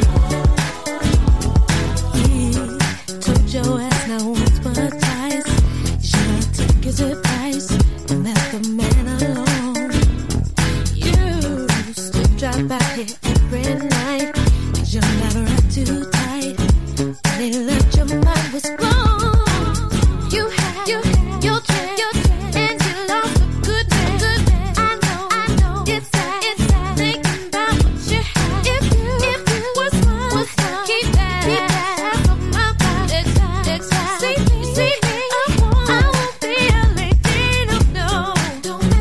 Speaker 8: boy. Told your ass not once but twice. You should take his advice and left the man alone. You still drive back here every night, 'cause you're never up too tight. And they let your mind was blown. You had your chance, and you lost a good man. I know, it's sad thinking about what you had. If you was mine, keep that ass off my back. Exactly. See me, I won't be a lady, no. Don't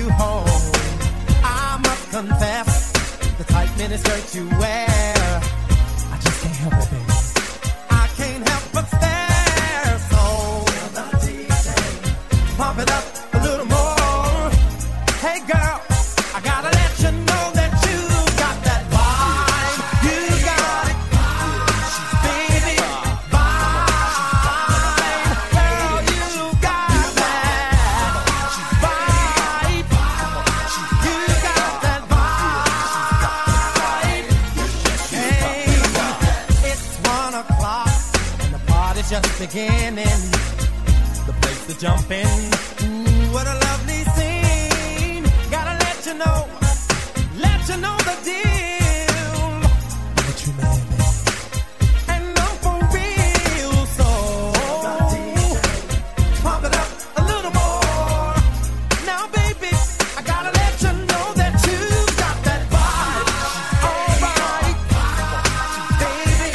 Speaker 7: you home. I must confess, the tight miniskirt you wear, I just can't help it, baby. I can't help but stare. So pump it up a little more. Hey girl, I gotta let you know that you got that vibe. You got it, baby, vibe. Girl, you got that vibe. You got that vibe. Hey, it's 1 o'clock and the party's just beginning. The place to jump in. Ooh, what a lovely scene. Gotta let you know the deal. What you mean, baby? And I'm for real, so pump it up a little more. Now, baby, I gotta let you know that you got that vibe. All right, baby,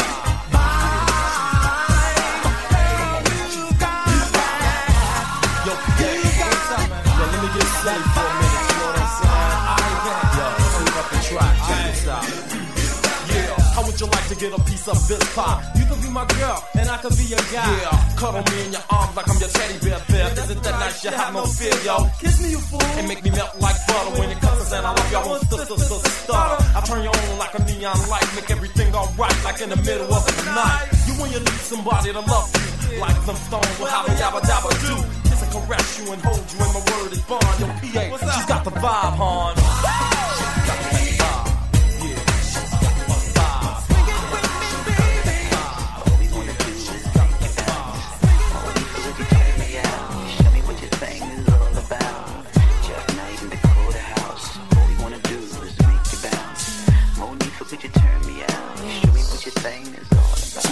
Speaker 7: vibe. You got that.
Speaker 19: Yo, let me get steady for a minute, you know what I'm saying? Yo, clean up the track, check this out. Yeah, how would you like to get a piece of this pie? You could be my girl, and I could be your guy. Yeah, cuddle me in your arms like I'm your teddy bear. Isn't that nice? You have no fear, yo. Kiss me, you fool, and make me melt like butter. When it comes and I love you, I won't stutter. I turn you on like a neon light, make everything alright, like in the middle of the night. You when you need somebody to love you, like some stones will have a yabba dabba do. Kiss and caress you and hold you, and my word is bond. Yo, PA, she's got the vibe, hon. She's got the vibe. Yeah, she's got the vibe. Swing it with me, baby.
Speaker 21: All we wanna do is make it bounce. All we do is turn me out. Show me what your thing is all about. Jack Knight in the Dakota house. All we wanna do is make you bounce. Monifa, could you turn me out? Show me what your thing is all about.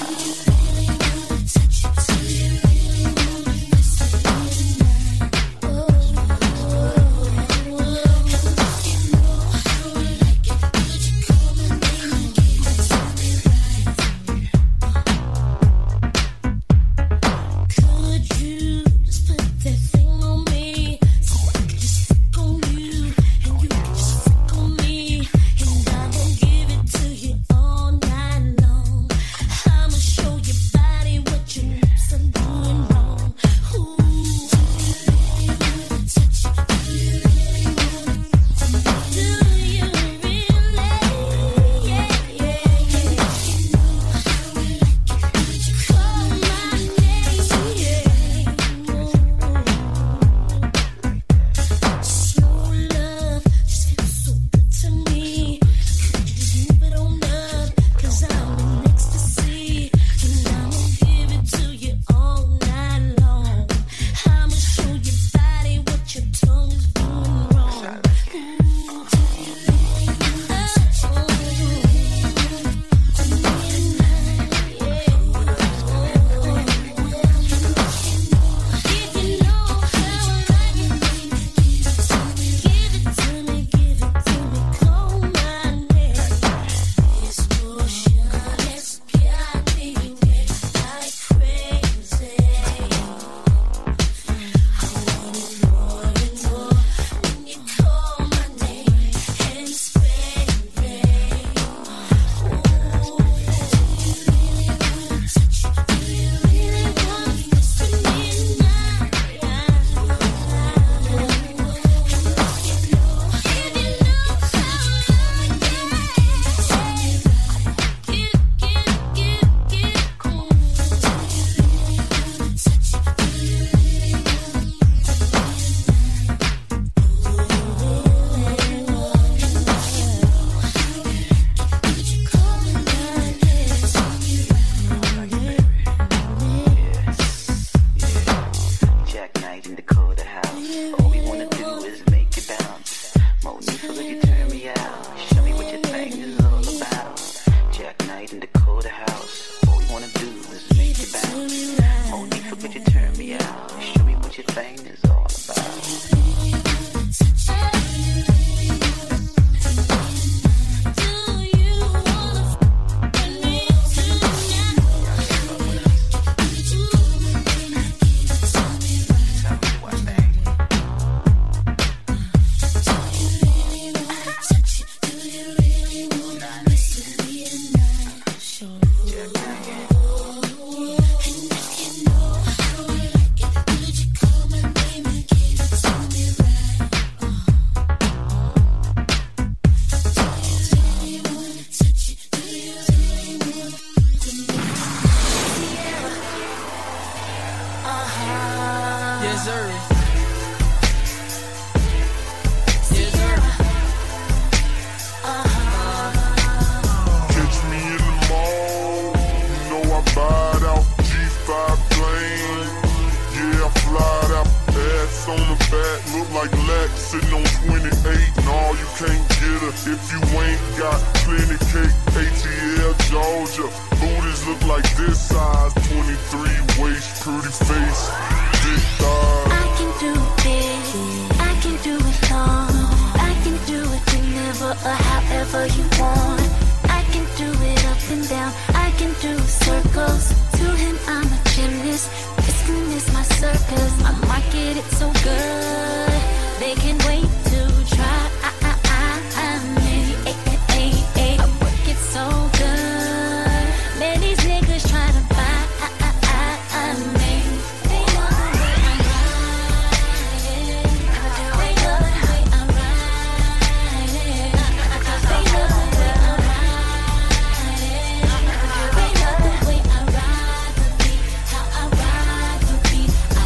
Speaker 4: Yes, sir.
Speaker 6: Catch me in the mall, you know I buyed out G5 plane. Yeah, I flied out, ass on the back, look like Lex sitting on 28. No, you can't get her if you ain't got plenty cake. ATL Georgia, booties look like this size, 23 waist, pretty face, big thighs.
Speaker 8: I can do this, I can do it long. I can do it whenever or however you want. I can do it up and down, I can do circles. To him I'm a gymnast, this one is my circus. I market it so good, they can wait to try me. I work it so good, man, these niggas try to buy me. They know the way I'm riding, they know the way I'm riding, they know the way I'm riding, they know the way I ride the beat, how I ride the beat, I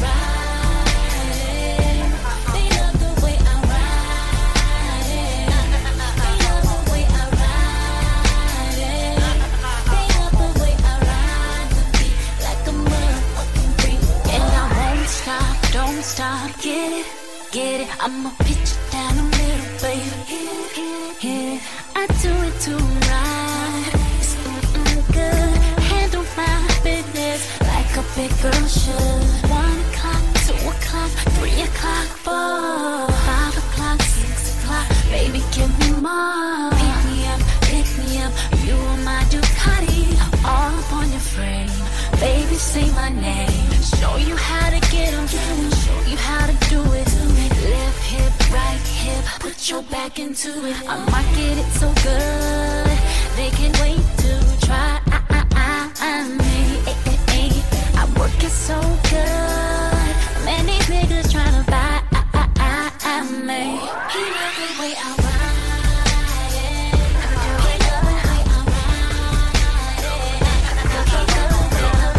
Speaker 8: ride. They know the way I'm riding, they know the way I ride it, they know the way I ride the beat like a motherfucking freak. And I won't stop, don't stop, get it, I'ma pitch it down the middle, baby. Hit it, I do it to right. It's good, handle my business like a big girl should. 1 o'clock, 2 o'clock, 3 o'clock, 4, 5 o'clock, 6 o'clock, baby, give me more. Pick me up, you are my Ducati, all up on your frame. Baby, say my name, show you how to get 'em, show you how to do it. Left hip, right hip, put your back into it. I market it so good, they can wait to try me. I work it so good, man, these niggas tryna buy me. He love the way I ride it, he love the way I ride it, he love the way I ride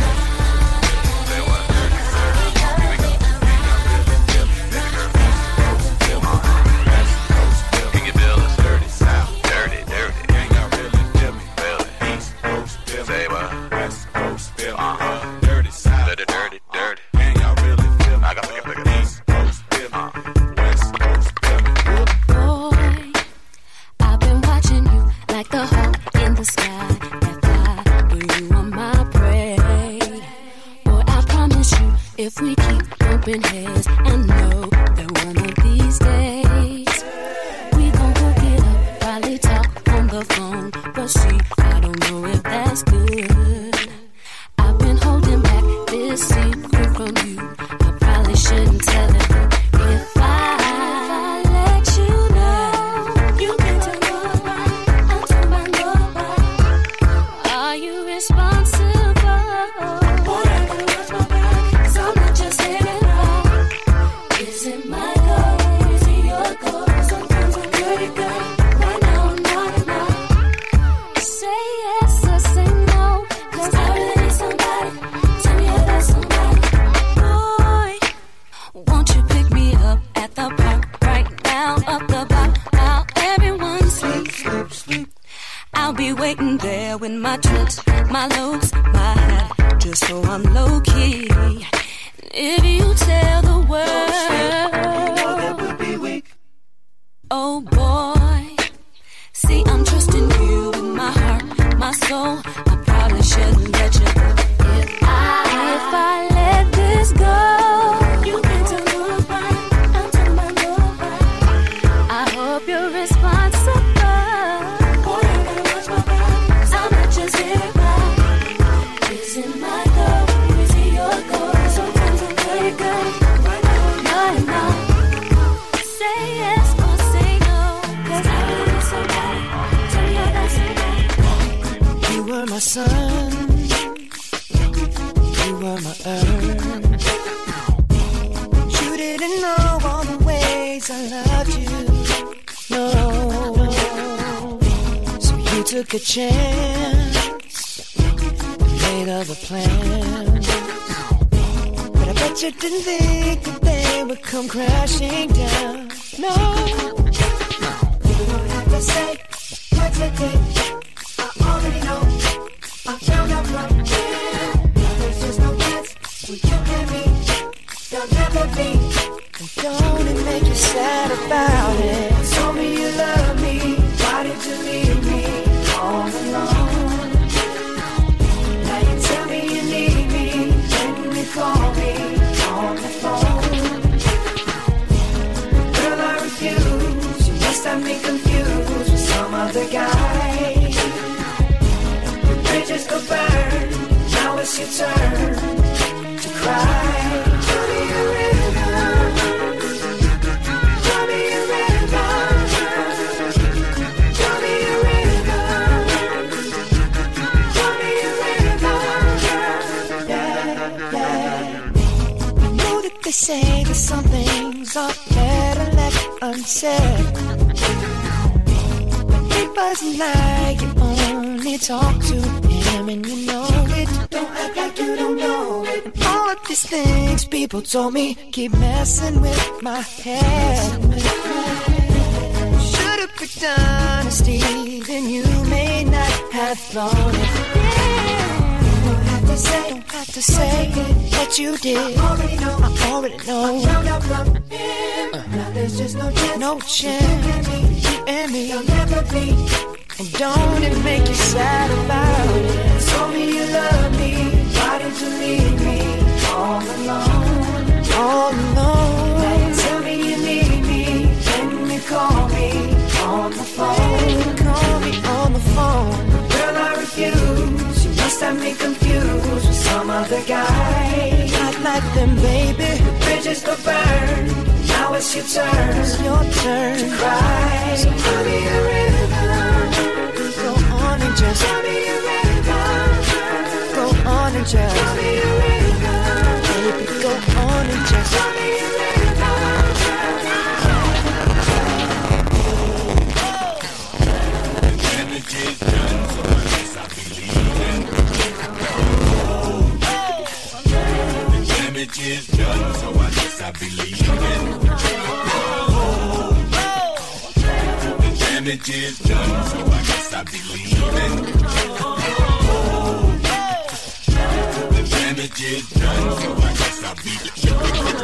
Speaker 22: Can you feel this dirty sound? Dirty, dirty. Ain't got really feel me. Feel it. East Coast feel me. Say what? West Coast feel me. Dirty sound. Dirty, dirty, dirty. Ain't got really feel me. I got to look at East Coast feel me. West Coast feel me.
Speaker 8: Boy, I've been watching you like the hawk in the sky. That fly, but you are my prey. Boy, I promise you, if we keep bumping heads, I know that one of these days we gon' hook it up, probably talk on the phone. But see, I don't know if that's good. I've been holding back this secret from you. I probably shouldn't tell it. If I let you know, you can tell nobody, I'll tell by nobody. Are you responsible? Boy, I gotta watch my back, 'cause I'm not just hitting back. Is it my goal? Is it your goal? Sometimes I'm pretty good, right now I'm not enough. Say yes or say no, 'cause I really need somebody. Tell me if that's somebody. Boy, won't you pick me up at the park right now? Up the block, while everyone sleep. I'll be waiting there with my trips, my loads, my hat, just so I'm low key. If you tell the world, oh boy, see I'm trusting you with my heart, my soul. I probably shouldn't let you go. If I let this go, you can tell nobody, I'll tell my nobody. I hope you're responsible. Boy, I gotta watch my back, 'cause I'm not just here back. Is it my goal? Is it your goal? Sometimes I'm pretty good, right now I'm not enough. Say yes or say no, 'cause I really need somebody. Tell me how that's somebody.
Speaker 15: You were my
Speaker 4: you were my earth. You didn't know all the ways I loved you. No, so you took a chance, made other plans. But I bet you didn't think that they would come crashing down. No, you don't have to say what you did. I already know. I found out from here. There's just no chance with you and me. There'll never be. And don't it make you sad about it? Told me you love me. Why did you leave me all alone? Now you tell me you need me. When you call me on the phone. Girl, I refuse. You must have me confused with some other guy. Your bridges go burn. Now it's your turn to cry. Tell me a river. Tell me a river. Tell me a river. Tell me a river. Yeah, yeah. I know that they say that some things are better left unsaid. But it wasn't like you only talk to him and you know it. Don't act like you don't know it. All of these things people told me keep messing with my head. Should've picked honesty, then you may not have thought it. Don't have to say what you did. I already know. Now there's just no chance. You and me, you'll never be. And don't it make you sad about it? Told me you love me. Why did you leave me all alone? All alone. Now you tell me you need me. When you call me on the phone. Call me on the phone. Girl, I refuse. You must have me confused with some other guy. Not like them, baby. The bridges go burn. Now it's your turn. It's your turn to cry. So tell me a river. Go on and just tell me a river. Go on and just tell me a river. Baby, go on and just tell me a river.
Speaker 22: The damage is done, so I guess I believe in. The damage is done, so I guess I believe in. The damage is done, so I guess I believe in. The damage is done, so I guess I believe in.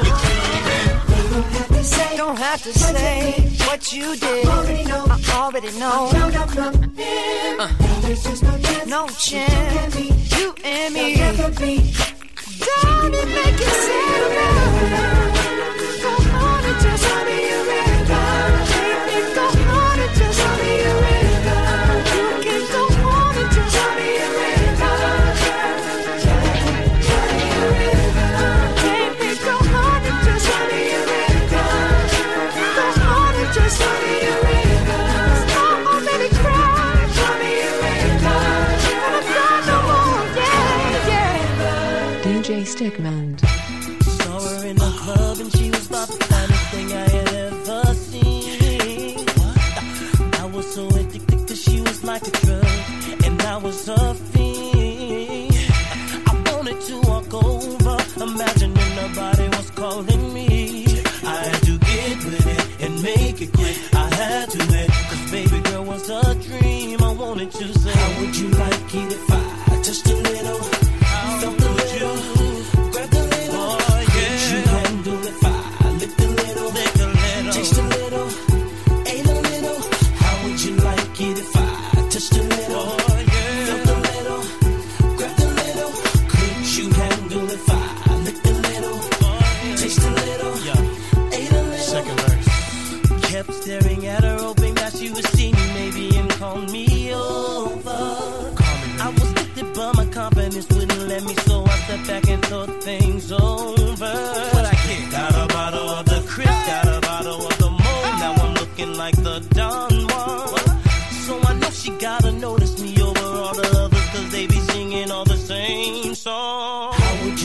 Speaker 4: Don't have to say what you did. I already know. There's just no chance. You and me. Don't it make you sad about it? Go on and just tell me a river. Baby, go on and just tell me a river. You can go on and just tell me a river. Tell me a river. Baby, go on and just tell me a river. Go on and just tell me a river. I already cried. Tell me a river. I'm not no more. Yeah, yeah.
Speaker 16: DJ Stickman.
Speaker 15: Saw her in the club and she was about the finest thing I had ever seen. I was so addicted cause she was like a drug and I was a fiend. I wanted to walk over, imagining nobody was calling me. I had to get with it and make it quick. I had to it, cause baby girl was a dream. I wanted to say, how would you like it if I touched a little? Felt a little, grabbed a little. Oh, yeah. Could you handle if I licked a little, taste a little, ate a little? How would you like it if I touched a little? Oh, yeah. Felt a little, grabbed a little. Could you handle if I licked a little, taste a little, ate a little? Second verse. Kept staring at her, hoping that she would see me maybe and call me over. I was addicted, but my confidence wouldn't let me, so I stepped back and thought things over. What I get? Got a bottle of the Chris, got a bottle of the Mo. Now I'm looking like the Don Juan. So I know she gotta notice me over all the others, cause they be singing all the same song. How would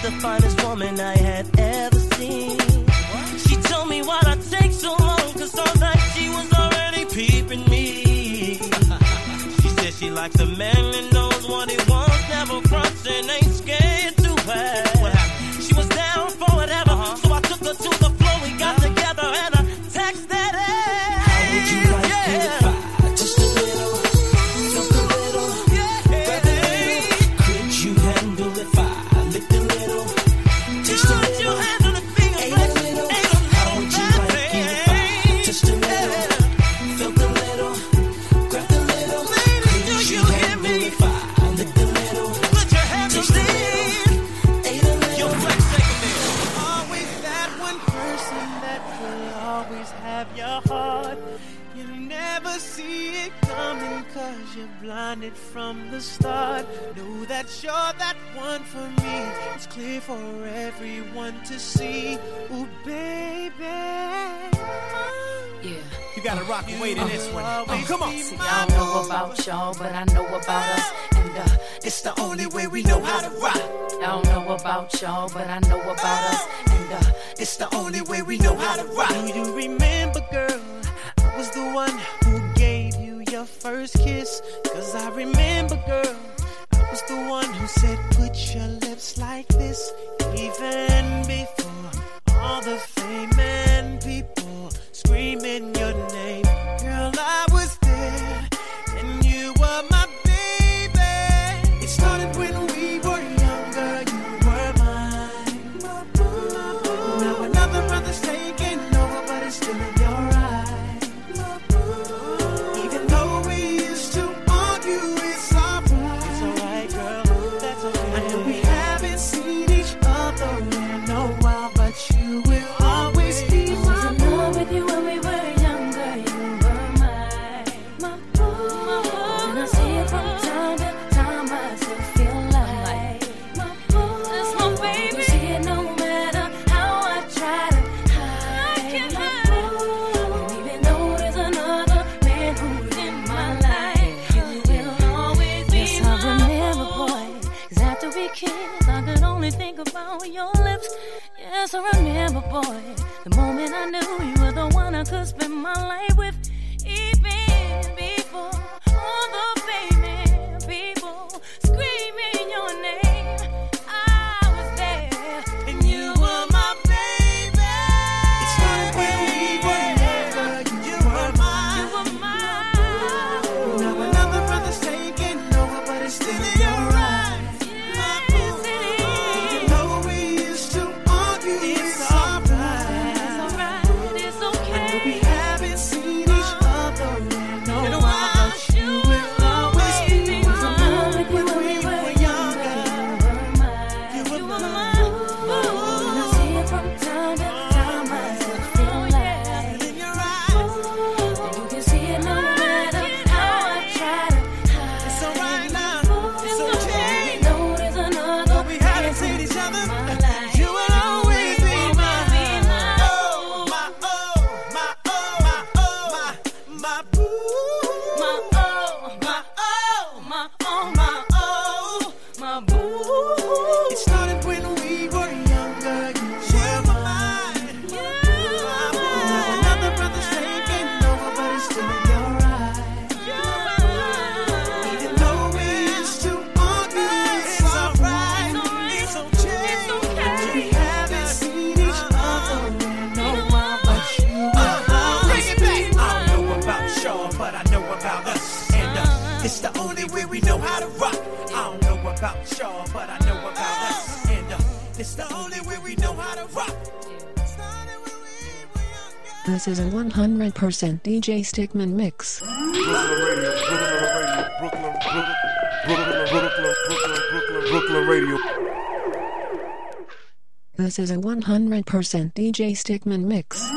Speaker 1: the finest woman I had ever seen. She told me why'd I take so long, cause all night she was already peeping me. She said she likes a man that knows what he wants, never fronts and ain't scared to ask. What happened? She was down for whatever, so I took her to the floor, we got together and I texted her. How would you like it if I just a little, just a little, grab a little? Could you handle if I licked a little, just a little?
Speaker 7: You're blinded from the start. Know that you're that one for me. It's clear for everyone to see. Ooh, baby.
Speaker 2: Yeah.
Speaker 7: You gotta rock and wait in this one. Come on.
Speaker 2: See, I don't know about y'all, but I know about us. And it's the only way we know how to rock. I don't know about y'all, but I know about us. And it's the only way we know how to rock.
Speaker 7: Do you remember, girl? I was the one who gave you your first kiss. Cause I remember, girl, I was the one who said put your lips like this. Even before all the fame and people screaming your name. Girl, I was there and you were my baby. It started when we were younger. You were mine, my boo. Now another brother's taking over, but it's still in your eyes.
Speaker 20: Yes, I remember, boy, the moment I knew you were the one I could spend my life with. Even before all the famous people screaming your name, I was there, and you were my baby.
Speaker 7: It started when we were younger. You were mine. You were mine. Now another brother's taking over, but it's still in your eyes. It's the only way we know how to rock. I don't know about y'all, but I know about us. And it's the only way we know how to rock.
Speaker 16: This is a 100% DJ Stickman mix.
Speaker 12: Brooklyn Radio.
Speaker 16: This is a 100% DJ Stickman mix.